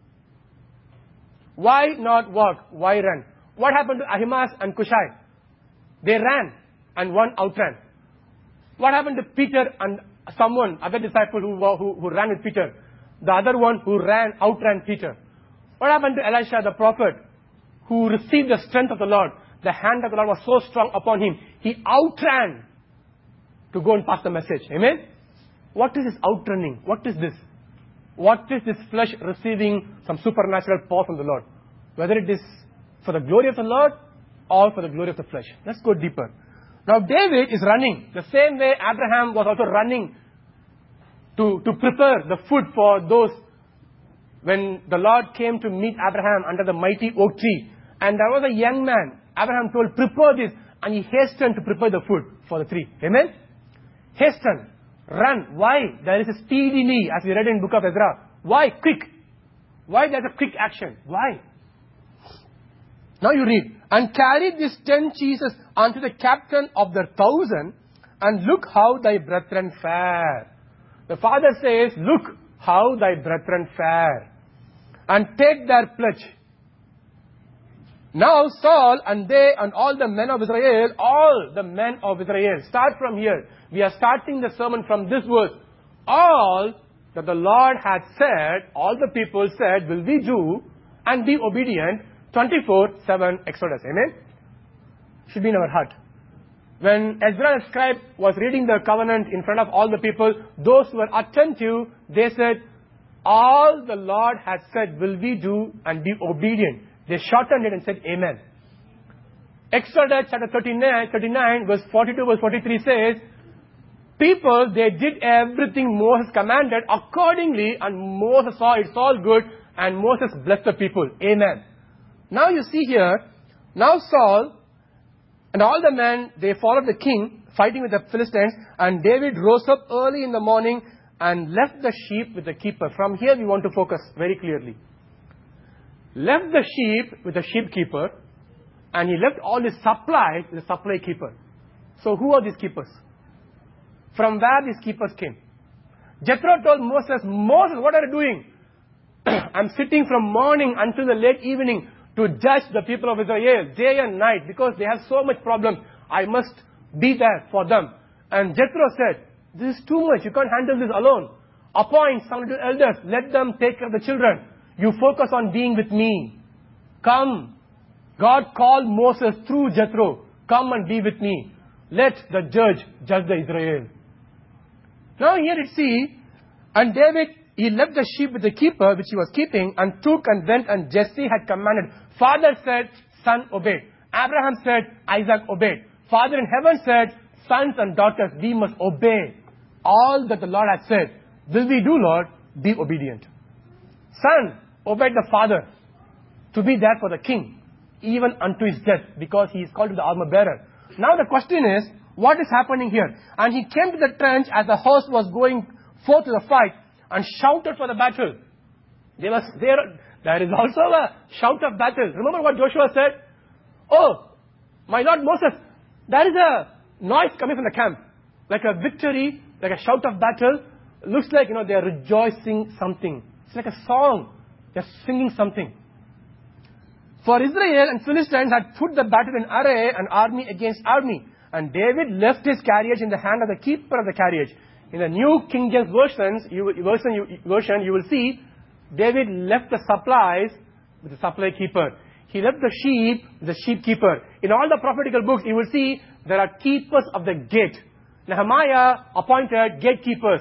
Why not walk? Why run? What happened to Ahimaaz and Cushai? They ran and one outran. What happened to Peter and someone, other disciple who, who, who ran with Peter? The other one who ran, outran Peter. What happened to Elisha the prophet, who received the strength of the Lord? The hand of the Lord was so strong upon him, he outran to go and pass the message. Amen? What is this outrunning? What is this? what is this flesh receiving some supernatural power from the Lord? Whether it is for the glory of the Lord or for the glory of the flesh. Let's go deeper. Now David is running the same way Abraham was also running to, to prepare the food for those when the Lord came to meet Abraham under the mighty oak tree. And there was a young man. Abraham told, prepare this. And he hastened to prepare the food for the tree. Amen? Hasten. Run. Why? There is a speedily, as we read in book of Ezra. Why? Quick. Why there's a quick action? Why? Now you read. And carried these ten cheeses unto the captain of the thousand, and look how thy brethren fare. The father says, look how thy brethren fare, and take their pledge. Now Saul and they and all the men of Israel, all the men of Israel, start from here. We are starting the sermon from this verse. All that the Lord had said, all the people said, will we do and be obedient. twenty-four seven Exodus. Amen? Should be in our heart. When Ezra the scribe was reading the covenant in front of all the people, those who were attentive, they said, all the Lord has said will we do and be obedient. They shortened it and said, Amen. Exodus chapter thirty-nine, thirty-nine verse forty-two, verse forty-three says, people, they did everything Moses commanded accordingly, and Moses saw it's all good, and Moses blessed the people. Amen. Now you see here, now Saul and all the men, they followed the king, fighting with the Philistines, and David rose up early in the morning and left the sheep with the keeper. From here we want to focus very clearly. Left the sheep with the sheep keeper, and he left all his supplies with the supply keeper. So who are these keepers? From where these keepers came? Jethro told Moses, Moses, what are you doing? I'm sitting from morning until the late evening to judge the people of Israel day and night because they have so much problem. I must be there for them. And Jethro said, this is too much. You can't handle this alone. Appoint some little elders. Let them take care of the children. You focus on being with me. Come. God called Moses through Jethro. Come and be with me. Let the judge judge the Israel. Now here it see, and David, he left the sheep with the keeper, which he was keeping, and took and went, and Jesse had commanded. Father said, son obeyed. Abraham said, Isaac obeyed. Father in heaven said, sons and daughters, we must obey all that the Lord has said. Will we do, Lord? Be obedient. Son obeyed the father to be there for the king, even unto his death, because he is called to the armor bearer. Now the question is, what is happening here? And he came to the trench as the host was going forth to the fight, and shouted for the battle. There was there. There is also a shout of battle. Remember what Joshua said? Oh, my Lord Moses, there is a noise coming from the camp, like a victory, like a shout of battle. Looks like, you know, they are rejoicing something. It's like a song. They are singing something. For Israel and Philistines had put the battle in array, and army against army. And David left his carriage in the hand of the keeper of the carriage. In the New King James versions, you, version, you, version, you will see David left the supplies with the supply keeper. He left the sheep with the sheep keeper. In all the prophetical books, you will see there are keepers of the gate. Nehemiah appointed gatekeepers.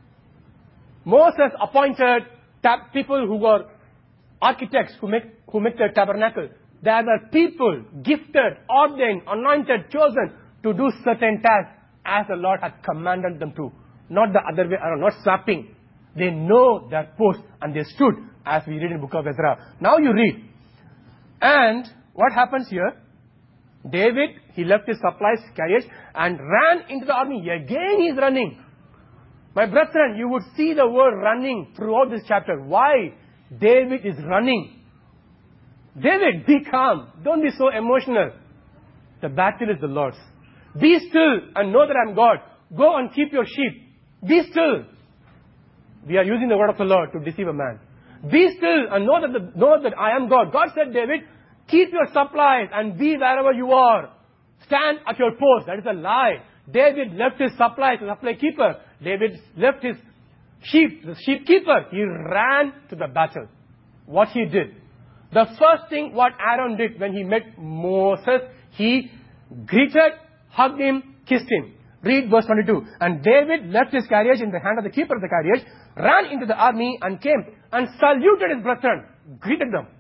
Moses appointed tab- people who were architects who make, who make the tabernacle. There were people gifted, ordained, anointed, chosen to do certain tasks as the Lord had commanded them to. Not the other way around, not swapping. They know their post and they stood, as we read in the book of Ezra. Now you read. And what happens here? David, he left his supplies carriage and ran into the army. Again he is running. My brethren, you would see the word running throughout this chapter. Why? David is running. David, be calm. Don't be so emotional. The battle is the Lord's. Be still and know that I am God. Go and keep your sheep. Be still. We are using the word of the Lord to deceive a man. Be still and know that, the, know that I am God. God said, David, keep your supplies and be wherever you are. Stand at your post. That is a lie. David left his supplies to the supply keeper. David left his sheep, the sheep keeper. He ran to the battle. What he did. The first thing what Aaron did when he met Moses, he greeted, hugged him, kissed him. Read verse twenty-two. And David left his carriage in the hand of the keeper of the carriage, ran into the army and came and saluted his brethren, greeted them.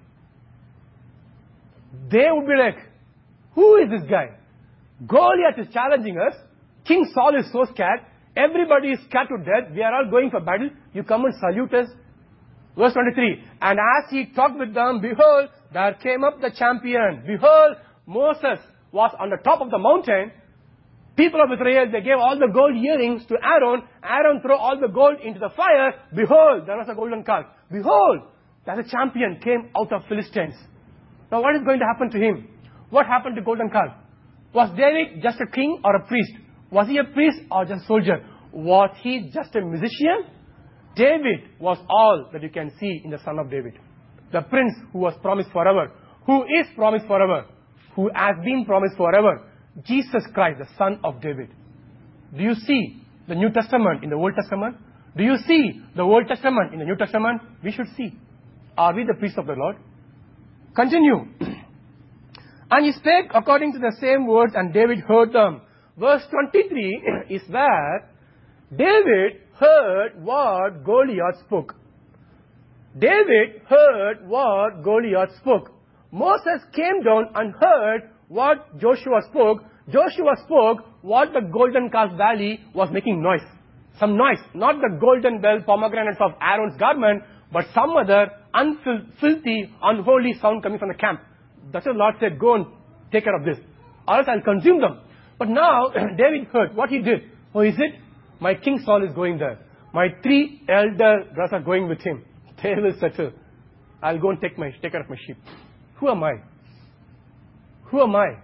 They would be like, who is this guy? Goliath is challenging us. King Saul is so scared. Everybody is scared to death. We are all going for battle. You come and salute us. Verse twenty-three. And as he talked with them, behold, there came up the champion. Behold, Moses was on the top of the mountain. People of Israel, they gave all the gold earrings to Aaron. Aaron threw all the gold into the fire. Behold, there was a golden calf. Behold, there's a champion came out of Philistines. Now what is going to happen to him? What happened to golden calf? Was David just a king or a priest? Was he a priest or just a soldier? Was he just a musician? David was all that you can see in the Son of David. The prince who was promised forever. Who is promised forever. Who has been promised forever. Jesus Christ, the Son of David. Do you see the New Testament in the Old Testament? Do you see the Old Testament in the New Testament? We should see. Are we the priests of the Lord? Continue. And he spake according to the same words, and David heard them. Verse twenty-three is where David heard what Goliath spoke. David heard what Goliath spoke. Moses came down and heard what Joshua spoke. Joshua spoke what the golden calf valley was making noise. Some noise. Not the golden bell pomegranates of Aaron's garment, but some other unfilthy, unholy sound coming from the camp. That's what the Lord said, go and take care of this. Or else I'll consume them. But now, David heard what he did. Oh, is it? My King Saul is going there. My three elder brothers are going with him. They will settle. I'll go and take my take care of my sheep. Who am I? Who am I?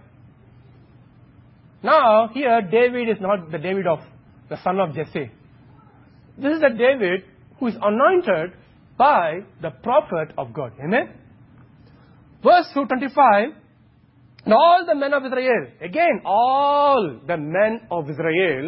Now, here, David is not the David of the son of Jesse. This is the David who is anointed by the prophet of God. Amen? Verse twenty-five. And all the men of Israel, again, all the men of Israel,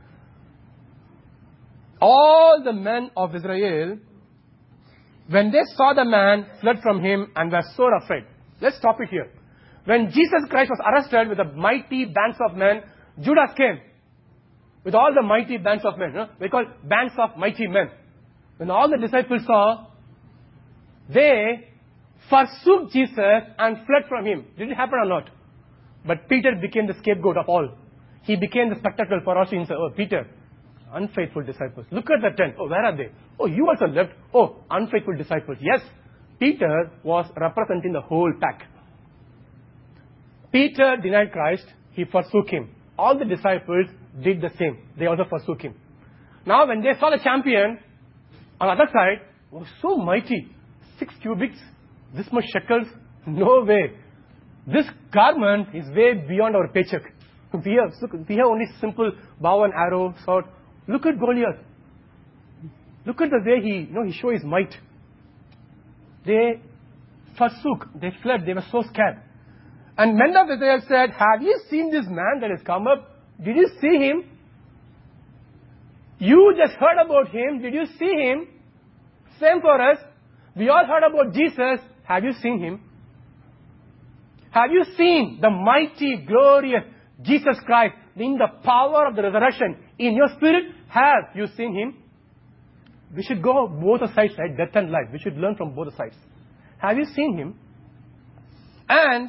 all the men of Israel, when they saw the man, fled from him and were so afraid. Let's stop it here. When Jesus Christ was arrested with the mighty bands of men, Judas came with all the mighty bands of men. You know? We call bands of mighty men. When all the disciples saw, they forsook Jesus and fled from him. Did it happen or not? But Peter became the scapegoat of all. He became the spectacle for us to say, oh, Peter, unfaithful disciples. Look at the tent. Oh, where are they? Oh, you also left. Oh, unfaithful disciples. Yes, Peter was representing the whole pack. Peter denied Christ. He forsook him. All the disciples did the same. They also forsook him. Now, when they saw the champion, on the other side, was so mighty. Six cubits, this much shekels. No way. This garment is way beyond our paycheck. We have, look, we have only simple bow and arrow, sword. Look at Goliath. Look at the way he, you know, he showed his might. They forsook. They fled. They were so scared. And men of Israel said, have you seen this man that has come up? Did you see him? You just heard about him. Did you see him? Same for us. We all heard about Jesus. Have you seen him? Have you seen the mighty, glorious Jesus Christ in the power of the resurrection? In your spirit, have you seen him? We should go both the sides, right? Death and life. We should learn from both the sides. Have you seen him? And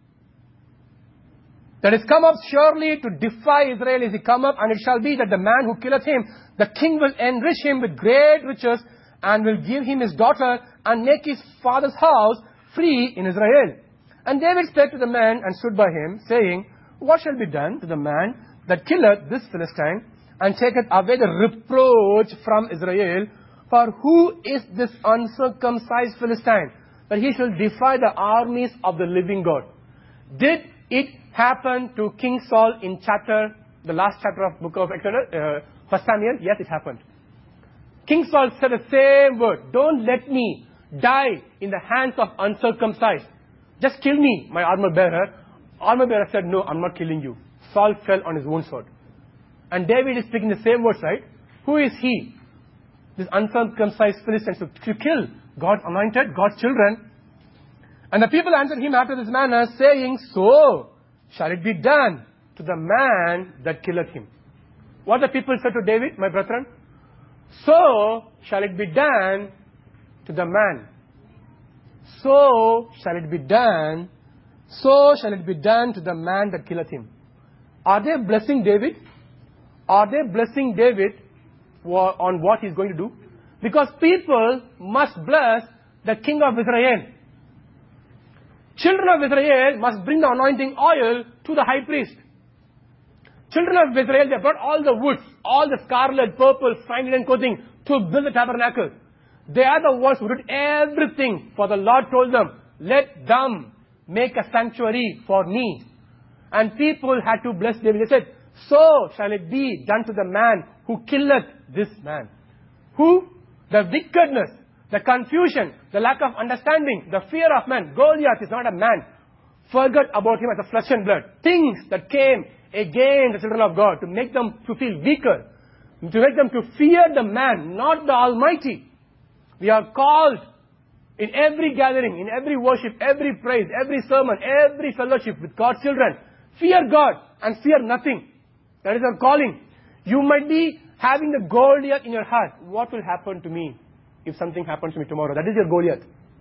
that is come up surely to defy Israel is he come up, and it shall be that the man who killeth him, the king will enrich him with great riches, and will give him his daughter, and make his father's house free in Israel. And David spake to the man, and stood by him, saying, what shall be done to the man that killeth this Philistine, and taketh away the reproach from Israel? For who is this uncircumcised Philistine, that he shall defy the armies of the living God? Did it happen to King Saul in chapter, the last chapter of book of Exodus, uh, First Samuel? Yes, it happened. King Saul said the same word. Don't let me die in the hands of uncircumcised. Just kill me, my armor bearer. Armor bearer said, no, I'm not killing you. Saul fell on his own sword. And David is speaking the same words, right? Who is he? This uncircumcised Philistine to kill God's anointed, God's children. And the people answered him after this manner, saying, so shall it be done to the man that killeth him. what the people said to David, my brethren? So shall it be done to the man. So shall it be done. So shall it be done to the man that killeth him. Are they blessing David? Are they blessing David on what he's going to do? Because people must bless the king of Israel. Children of Israel must bring the anointing oil to the high priest. Children of Israel, they brought all the woods, all the scarlet, purple, fine linen clothing to build the tabernacle. They are the ones who did everything, for the Lord told them, let them make a sanctuary for me. And people had to bless David. They said, so shall it be done to the man who killeth this man. Who? The wickedness, the confusion, the lack of understanding, the fear of man. Goliath is not a man. Forget about him as a flesh and blood. Things that came against the children of God to make them to feel weaker, to make them to fear the man, not the Almighty. We are called in every gathering, in every worship, every praise, every sermon, every fellowship with God's children. Fear God and fear nothing. That is our calling. You might be having the Goliath in your heart. What will happen to me if something happens to me tomorrow? That is your Goliath.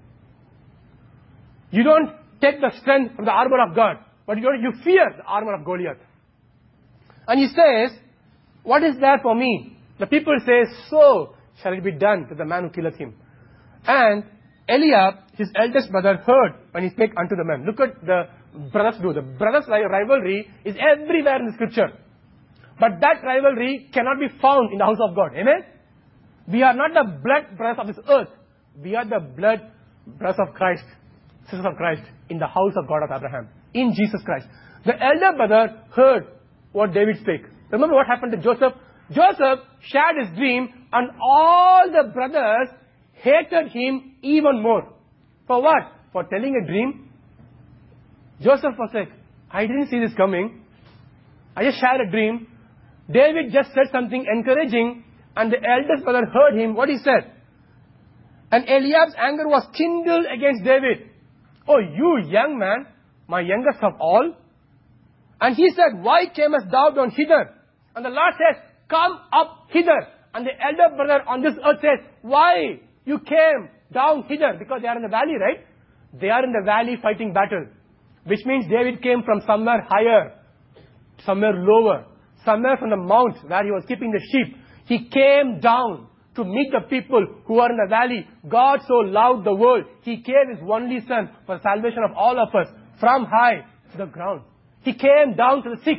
You don't take the strength from the armor of God, but you, don't, you fear the armor of Goliath. And he says, what is there for me? The people say, so shall it be done to the man who killeth him. And Eliab, his eldest brother, heard when he spake unto the man. Look at the brothers do. The brothers' rivalry is everywhere in the scripture. But that rivalry cannot be found in the house of God. Amen? We are not the blood brothers of this earth. We are the blood brothers of Christ, sisters of Christ, in the house of God of Abraham, in Jesus Christ. The elder brother heard what David spake. Remember what happened to Joseph? Joseph shared his dream, and all the brothers hated him even more. For what? For telling a dream. Joseph was like, I didn't see this coming. I just shared a dream. David just said something encouraging, and the eldest brother heard him, what he said. And Eliab's anger was kindled against David. Oh, you young man, my youngest of all. And he said, why camest thou down hither? And the Lord says, come up hither. And the elder brother on this earth says, why you came down hither? Because they are in the valley, right? They are in the valley fighting battle. Which means David came from somewhere higher, somewhere lower, somewhere from the mount where he was keeping the sheep. He came down to meet the people who are in the valley. God so loved the world, He gave His only Son for the salvation of all of us, from high to the ground. He came down to the sick.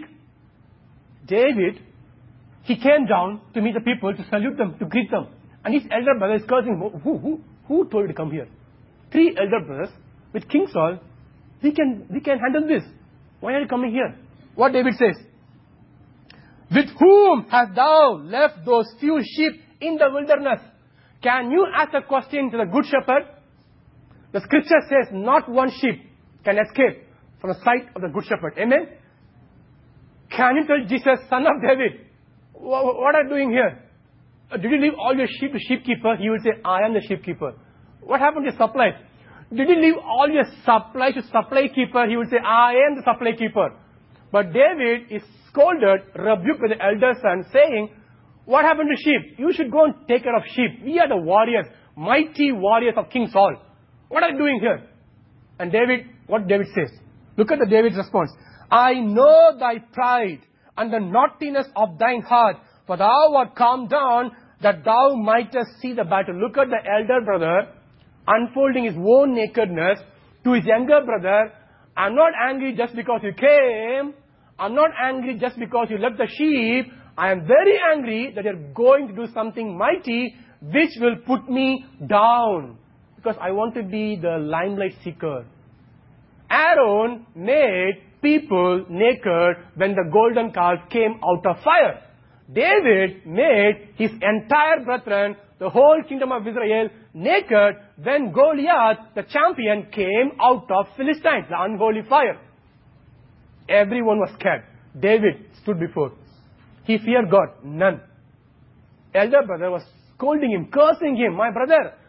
David, he came down to meet the people, to salute them, to greet them. And his elder brother is cursing, who, who, who told you to come here? Three elder brothers with King Saul. We can, we can handle this. Why are you coming here? What David says, with whom hast thou left those few sheep in the wilderness? Can you ask a question to the good shepherd? The scripture says not one sheep can escape from the sight of the good shepherd. Amen? Can you tell Jesus, son of David, what are you doing here? Did you leave all your sheep to sheepkeeper? He will say, I am the sheepkeeper. What happened to your supplies? Did you leave all your supplies to supply keeper? He will say, I am the supply keeper. But David is scolded, rebuked by the elder son, saying, what happened to sheep? You should go and take care of sheep. We are the warriors, mighty warriors of King Saul. What are you doing here? And David, what David says? Look at the David's response. I know thy pride and the naughtiness of thine heart, for thou art come down that thou mightest see the battle. Look at the elder brother unfolding his own nakedness to his younger brother. I'm not angry just because you came. I'm not angry just because you left the sheep. I am very angry that you're going to do something mighty which will put me down. Because I want to be the limelight seeker. Aaron made people naked when the golden calf came out of fire. David made his entire brethren, the whole kingdom of Israel, naked when Goliath, the champion, came out of Philistines, the unholy fire. Everyone was scared. David stood before. He feared God. None. Elder brother was scolding him, cursing him. My brother,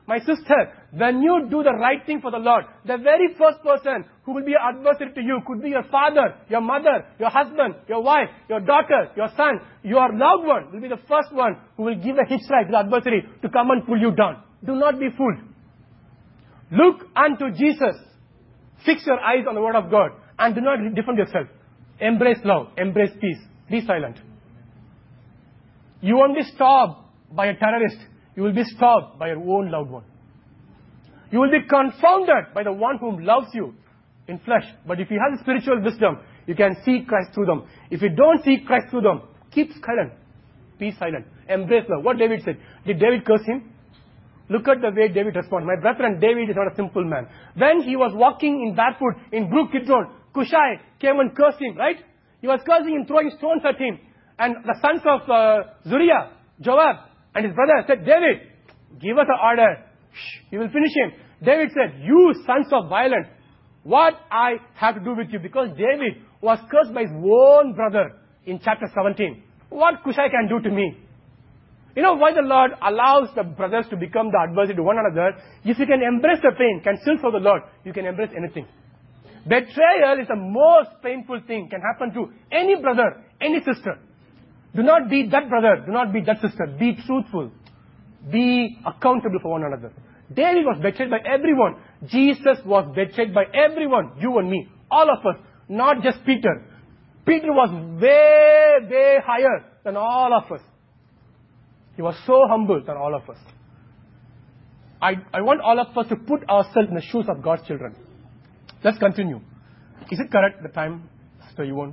my sister, when you do the right thing for the Lord, the very first person who will be an adversary to you could be your father, your mother, your husband, your wife, your daughter, your son, your loved one will be the first one who will give a hitchhike to the adversary to come and pull you down. Do not be fooled. Look unto Jesus. Fix your eyes on the word of God and do not defend yourself. Embrace love. Embrace peace. Be silent. You won't be stopped by a terrorist. You will be stopped by your own loved one. You will be confounded by the one whom loves you in flesh. But if you have spiritual wisdom, you can see Christ through them. If you don't see Christ through them, keep silent. Be silent. Embrace love. What David said. Did David curse him? Look at the way David responded. My brethren, David is not a simple man. When he was walking in barefoot in Brook Kidron, Cushai came and cursed him, right? He was cursing him, throwing stones at him. And the sons of uh, Zuriah, Joab, and his brother said, David, give us an order. Shh, we will finish him. David said, you sons of violence, what I have to do with you? Because David was cursed by his own brother in chapter seventeen. What Cushai can do to me? You know why the Lord allows the brothers to become the adversary to one another? If you can embrace the pain, can still serve the Lord, you can embrace anything. Betrayal is the most painful thing can happen to any brother, any sister. Do not be that brother, do not be that sister. Be truthful. Be accountable for one another. David was betrayed by everyone. Jesus was betrayed by everyone, you and me, all of us, not just Peter. Peter was way, way higher than all of us. He was so humble than all of us. I, I want all of us to put ourselves in the shoes of God's children. Let's continue. Is it correct, the time, Sister Yvonne?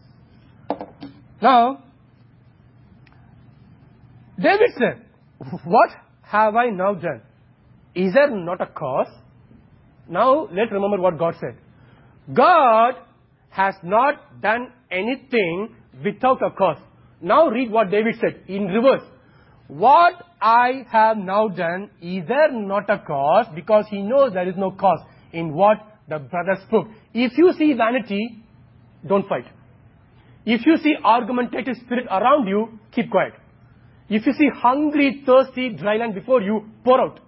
Now, David said, what have I now done? Is there not a cause? Now, let's remember what God said. God has not done anything without a cause. Now read what David said in reverse. What I have now done, is there not a cause? Because he knows there is no cause in what the brother spoke. If you see vanity, don't fight. If you see argumentative spirit around you, keep quiet. If you see hungry, thirsty, dry land before you, pour out.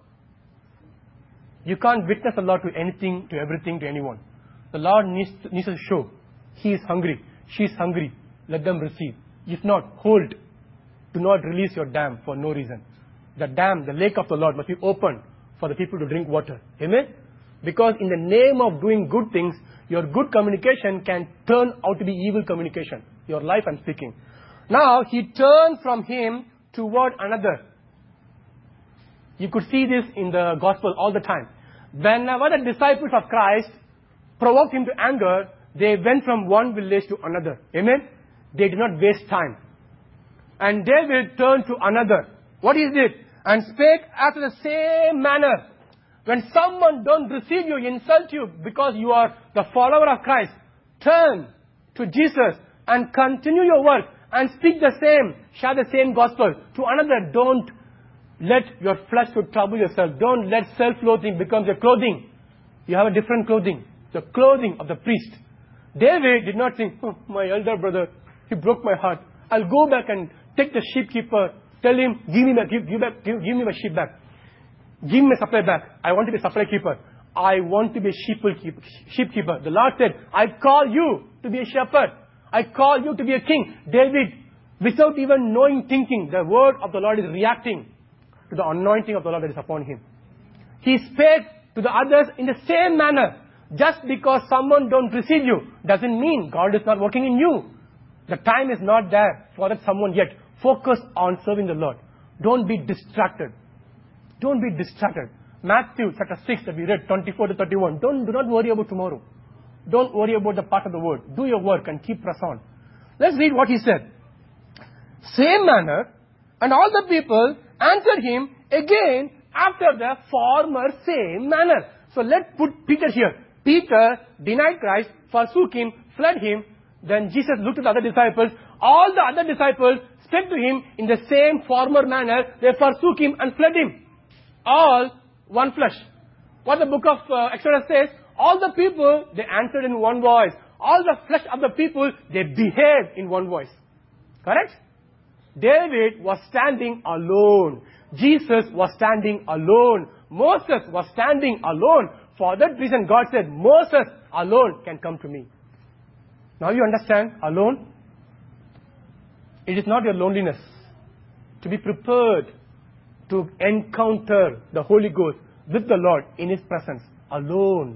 You can't witness the Lord to anything, to everything, to anyone. The Lord needs to, needs to show. He is hungry. She is hungry. Let them receive. If not, hold. Do not release your dam for no reason. The dam, the lake of the Lord must be opened for the people to drink water. Amen? Because in the name of doing good things, your good communication can turn out to be evil communication. Your life I'm speaking. Now, he turned from him toward another. You could see this in the gospel all the time. Whenever the disciples of Christ provoked him to anger, they went from one village to another. Amen? They did not waste time. And David turned to another. What is it? And spake after the same manner. When someone don't receive you, insult you because you are the follower of Christ, turn to Jesus and continue your work and speak the same, share the same gospel to another. Don't let your flesh to trouble yourself. Don't let self-loathing become your clothing. You have a different clothing. The clothing of the priest. David did not think, oh, my elder brother, he broke my heart. I'll go back and take the sheepkeeper, tell him, give me, my, give, give, back, give, give me my sheep back. Give me my supply back. I want to be a supply keeper. I want to be a sheep keeper. The Lord said, I call you to be a shepherd. I call you to be a king. David, without even knowing, thinking, the word of the Lord is reacting to the anointing of the Lord that is upon him. He spake to the others in the same manner. Just because someone don't receive you doesn't mean God is not working in you. The time is not there for that someone yet. Focus on serving the Lord. Don't be distracted. Don't be distracted. Matthew chapter six that we read, twenty-four to thirty-one. Don't, do not worry about tomorrow. Don't worry about the part of the word. Do your work and keep press on. Let's read what he said. Same manner, and all the people answered him again after the former same manner. So let's put Peter here. Peter denied Christ, forsook him, fled him. Then Jesus looked at the other disciples. All the other disciples spake to him in the same former manner. They forsook him and fled him. All one flesh. What the book of uh, Exodus says, all the people, they answered in one voice. All the flesh of the people, they behaved in one voice. Correct? David was standing alone. Jesus was standing alone. Moses was standing alone. For that reason, God said, Moses alone can come to me. Now you understand, alone? It is not your loneliness. To be prepared to encounter the Holy Ghost with the Lord in His presence, alone.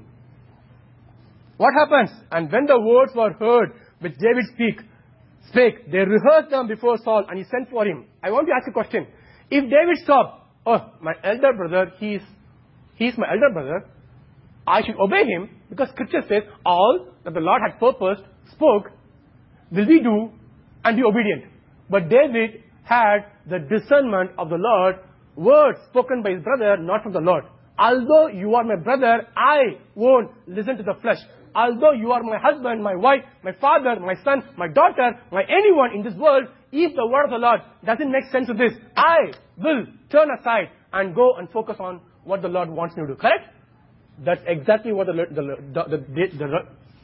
What happens? And when the words were heard, which David speak, spake, they rehearsed them before Saul, and he sent for him. I want to ask a question. If David stopped, oh, my elder brother, he is, he is my elder brother, I should obey him, because Scripture says, all that the Lord had purposed, spoke, will we do, and be obedient. But David had the discernment of the Lord, words spoken by his brother, not from the Lord. Although you are my brother, I won't listen to the flesh. Although you are my husband, my wife, my father, my son, my daughter, my anyone in this world, if the word of the Lord doesn't make sense to this, I will turn aside and go and focus on what the Lord wants me to do. Correct? That's exactly what the the the, the, the, the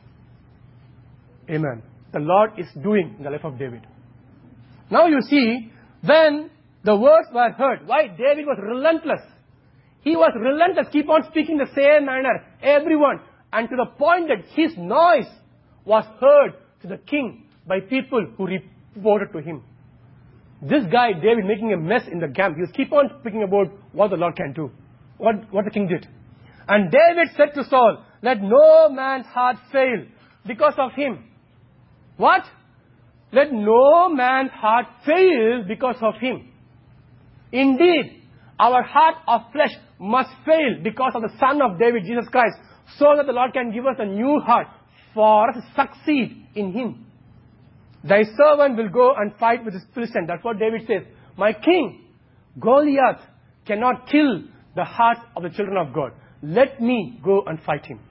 Amen. The Lord is doing in the life of David. Now you see, when the words were heard, why David was relentless. He was relentless, keep on speaking the same manner, everyone. And to the point that his noise was heard to the king by people who reported to him. This guy, David, making a mess in the camp. He was keep on speaking about what the Lord can do. What, what the king did. And David said to Saul, let no man's heart fail because of him. What? Let no man's heart fail because of him. Indeed, our heart of flesh must fail because of the Son of David, Jesus Christ, so that the Lord can give us a new heart for us to succeed in Him. Thy servant will go and fight with this Philistine. That's what David says. My king, Goliath, cannot kill the hearts of the children of God. Let me go and fight him.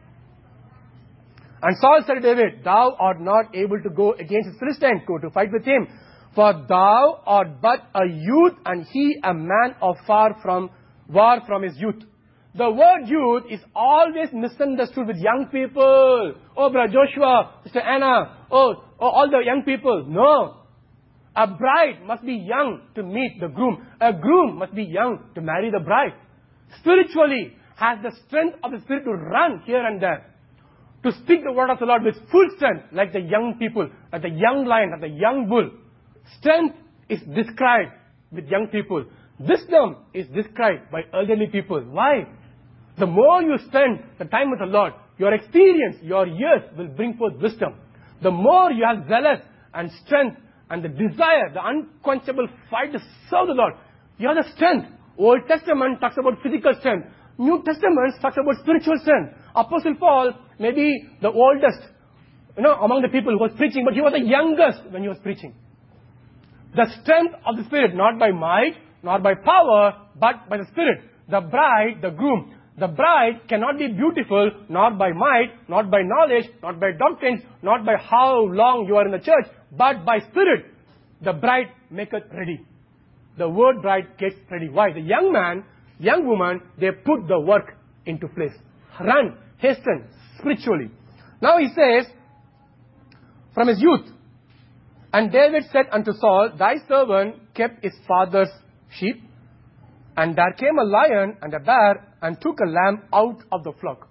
And Saul said to David, thou art not able to go against the Philistine, go to fight with him. For thou art but a youth, and he a man of far from war from his youth. The word youth is always misunderstood with young people. Oh, Brother Joshua, Sister Anna, oh, oh, all the young people. No. A bride must be young to meet the groom. A groom must be young to marry the bride. Spiritually, has the strength of the Spirit to run here and there. To speak the word of the Lord with full strength, like the young people, like the young lion, like the young bull. Strength is described with young people. Wisdom is described by elderly people. Why? The more you spend the time with the Lord, your experience, your years will bring forth wisdom. The more you have zealous and strength and the desire, the unquenchable fight to serve the Lord, you have the strength. Old Testament talks about physical strength. New Testament talks about spiritual strength. Apostle Paul may be the oldest, you know, among the people who was preaching, but he was the youngest when he was preaching. The strength of the Spirit, not by might, not by power, but by the Spirit. The bride, the groom. The bride cannot be beautiful, not by might, not by knowledge, not by doctrines, not by how long you are in the church, but by Spirit. The bride maketh ready. The word bride gets ready. Why? The young man, young woman, they put the work into place. Run, hasten, spiritually. Now he says, from his youth, and David said unto Saul, thy servant kept his father's sheep, and there came a lion and a bear, and took a lamb out of the flock.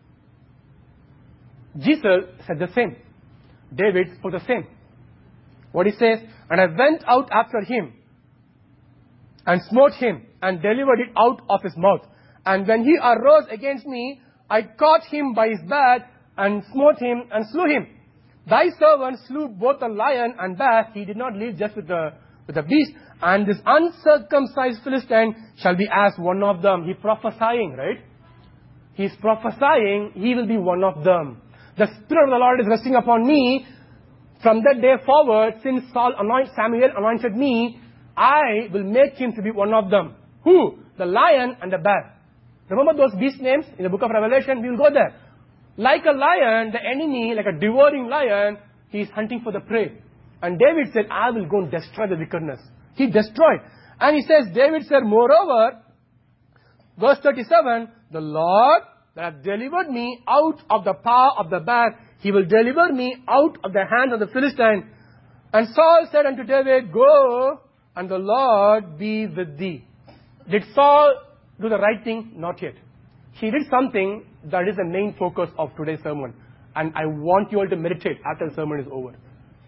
Jesus said the same. David spoke the same. What he says, and I went out after him, and smote him, and delivered it out of his mouth. And when he arose against me, I caught him by his beard, and smote him, and slew him. Thy servant slew both the lion and bear. He did not leave just with the, with the beast. And this uncircumcised Philistine shall be as one of them. He prophesying, right? He's prophesying, he will be one of them. The Spirit of the Lord is resting upon me. From that day forward, since Saul anointed Samuel anointed me, I will make him to be one of them. Who? The lion and the bear. Remember those beast names in the book of Revelation? We will go there. Like a lion, the enemy, like a devouring lion, he is hunting for the prey. And David said, I will go and destroy the wickedness. He destroyed. And he says, David said, moreover, verse thirty-seven, the Lord that hath delivered me out of the power of the bear, he will deliver me out of the hand of the Philistine. And Saul said unto David, go, and the Lord be with thee. Did Saul do the right thing? Not yet. He did something that is the main focus of today's sermon. And I want you all to meditate after the sermon is over.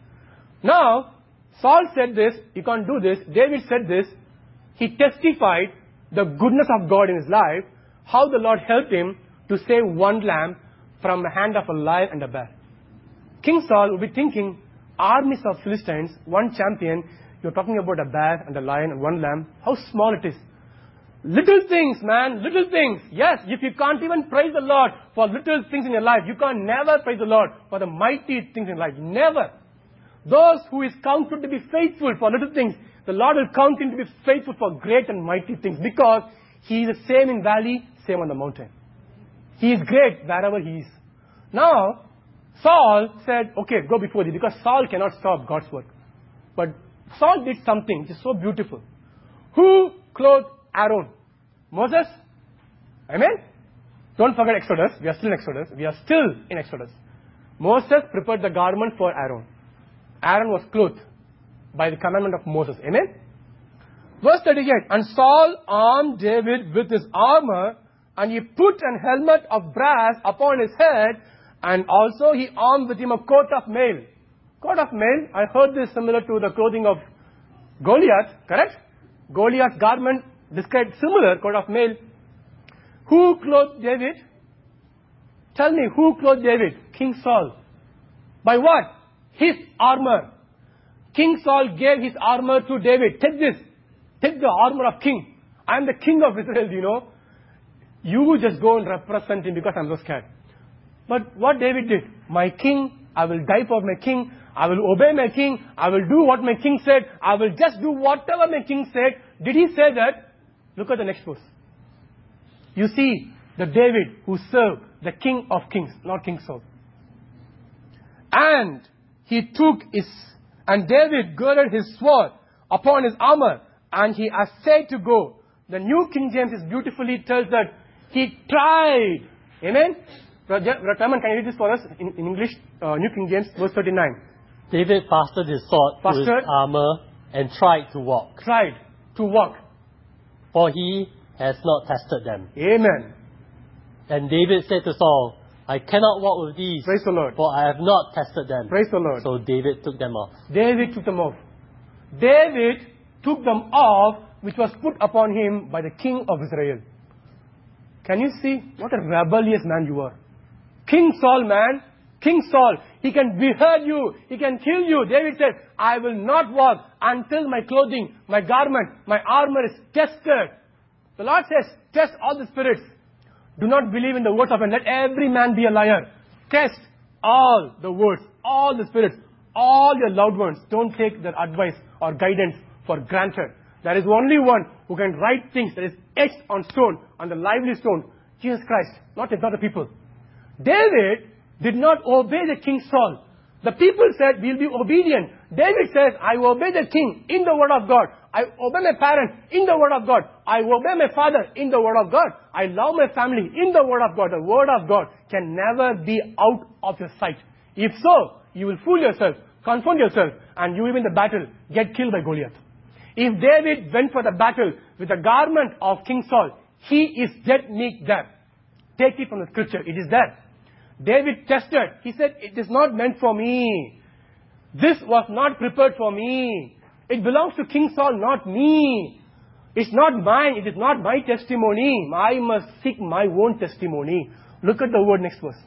Now, Saul said this, you can't do this. David said this. He testified the goodness of God in his life, how the Lord helped him to save one lamb from the hand of a lion and a bear. King Saul will be thinking, armies of Philistines, one champion, you're talking about a bear and a lion and one lamb. How small it is. Little things, man, little things. Yes, if you can't even praise the Lord for little things in your life, you can never praise the Lord for the mighty things in life. Never. Those who is counted to be faithful for little things, the Lord will count him to be faithful for great and mighty things, because he is the same in valley, same on the mountain. He is great wherever he is. Now, Saul said, okay, go before thee, because Saul cannot stop God's work. But Saul did something which is so beautiful. Who clothed Aaron? Moses? Amen? Don't forget Exodus. We are still in Exodus. We are still in Exodus. Moses prepared the garment for Aaron. Aaron was clothed by the commandment of Moses. Amen? Verse thirty-eight. And Saul armed David with his armor, and he put an helmet of brass upon his head, and also he armed with him a coat of mail. Coat of mail, I heard this similar to the clothing of Goliath, correct? Goliath's garment described similar, coat of mail. Who clothed David? Tell me, who clothed David? King Saul. By what? His armor. King Saul gave his armor to David. Take this. Take the armor of king. I am the king of Israel, you know. You just go and represent him because I'm so scared. But what David did, my king, I will die for my king. I will obey my king. I will do what my king said. I will just do whatever my king said. Did he say that? Look at the next verse. You see the David who served the King of Kings, not King Saul. And he took his, and David girded his sword upon his armor, and he essayed to go. The New King James is beautifully tells that he tried. Amen? Rataman, can you read this for us in, in English? Uh, New King James, verse thirty-nine. David fastened his sword Fastered, to his armor and tried to walk. Tried to walk. For he has not tested them. Amen. And David said to Saul, I cannot walk with these, Praise the Lord. for I have not tested them. Praise the Lord. So David took them off. David took them off. David took them off, which was put upon him by the king of Israel. Can you see what a rebellious man you are? King Saul, man. King Saul. He can behead you. He can kill you. David said, I will not walk until my clothing, my garment, my armor is tested. The Lord says, test all the spirits. Do not believe in the words of man. Let every man be a liar. Test all the words, all the spirits, all your loved ones. Don't take their advice or guidance for granted. There is only one who can write things that is etched on stone, on the lively stone. Jesus Christ, not the other people. David did not obey the king Saul. The people said, we'll be obedient. David says, I will obey the king in the word of God. I obey my parents in the word of God. I obey my father in the word of God. I love my family in the word of God. The word of God can never be out of your sight. If so, you will fool yourself, confound yourself, and you will in the battle get killed by Goliath. If David went for the battle with the garment of King Saul, he is dead meat there. Take it from the scripture. It is there. David tested. He said, it is not meant for me. This was not prepared for me. It belongs to King Saul, not me. It's not mine. It is not my testimony. I must seek my own testimony. Look at the word next verse.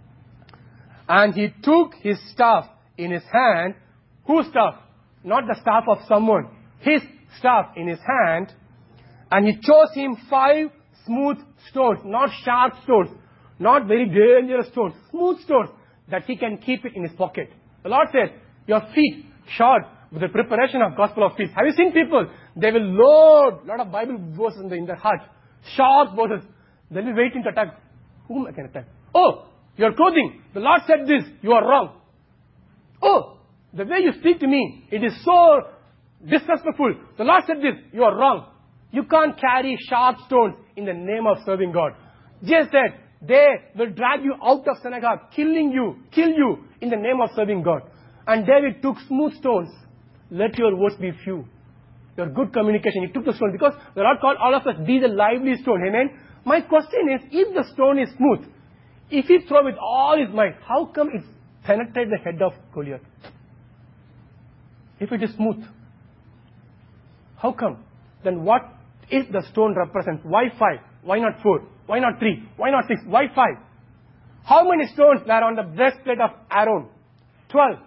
And he took his staff in his hand. Whose staff? Not the staff of someone. His staff in his hand. And he chose him five smooth stones, not sharp stones, not very dangerous stones, smooth stones, that he can keep it in his pocket. The Lord said, your feet shod with the preparation of gospel of peace. Have you seen people? They will load a lot of Bible verses in, the, in their heart. Sharp verses. They will be waiting to attack. Whom I can attack? Oh, your clothing. The Lord said this. You are wrong. Oh, the way you speak to me, it is so disrespectful. The Lord said this. You are wrong. You can't carry sharp stones in the name of serving God. Jesus said, they will drag you out of synagogue, killing you, kill you in the name of serving God. And David took smooth stones. Let your words be few. your good communication. He took the stone because the Lord called all of us, be the lively stone. Amen. My question is, if the stone is smooth, if he throw with all his might, how come it penetrates the head of Goliath? If it is smooth, how come? Then what is the stone represent? Why five? Why not four? Why not three? Why not six? Why five? How many stones were on the breastplate of Aaron? Twelve.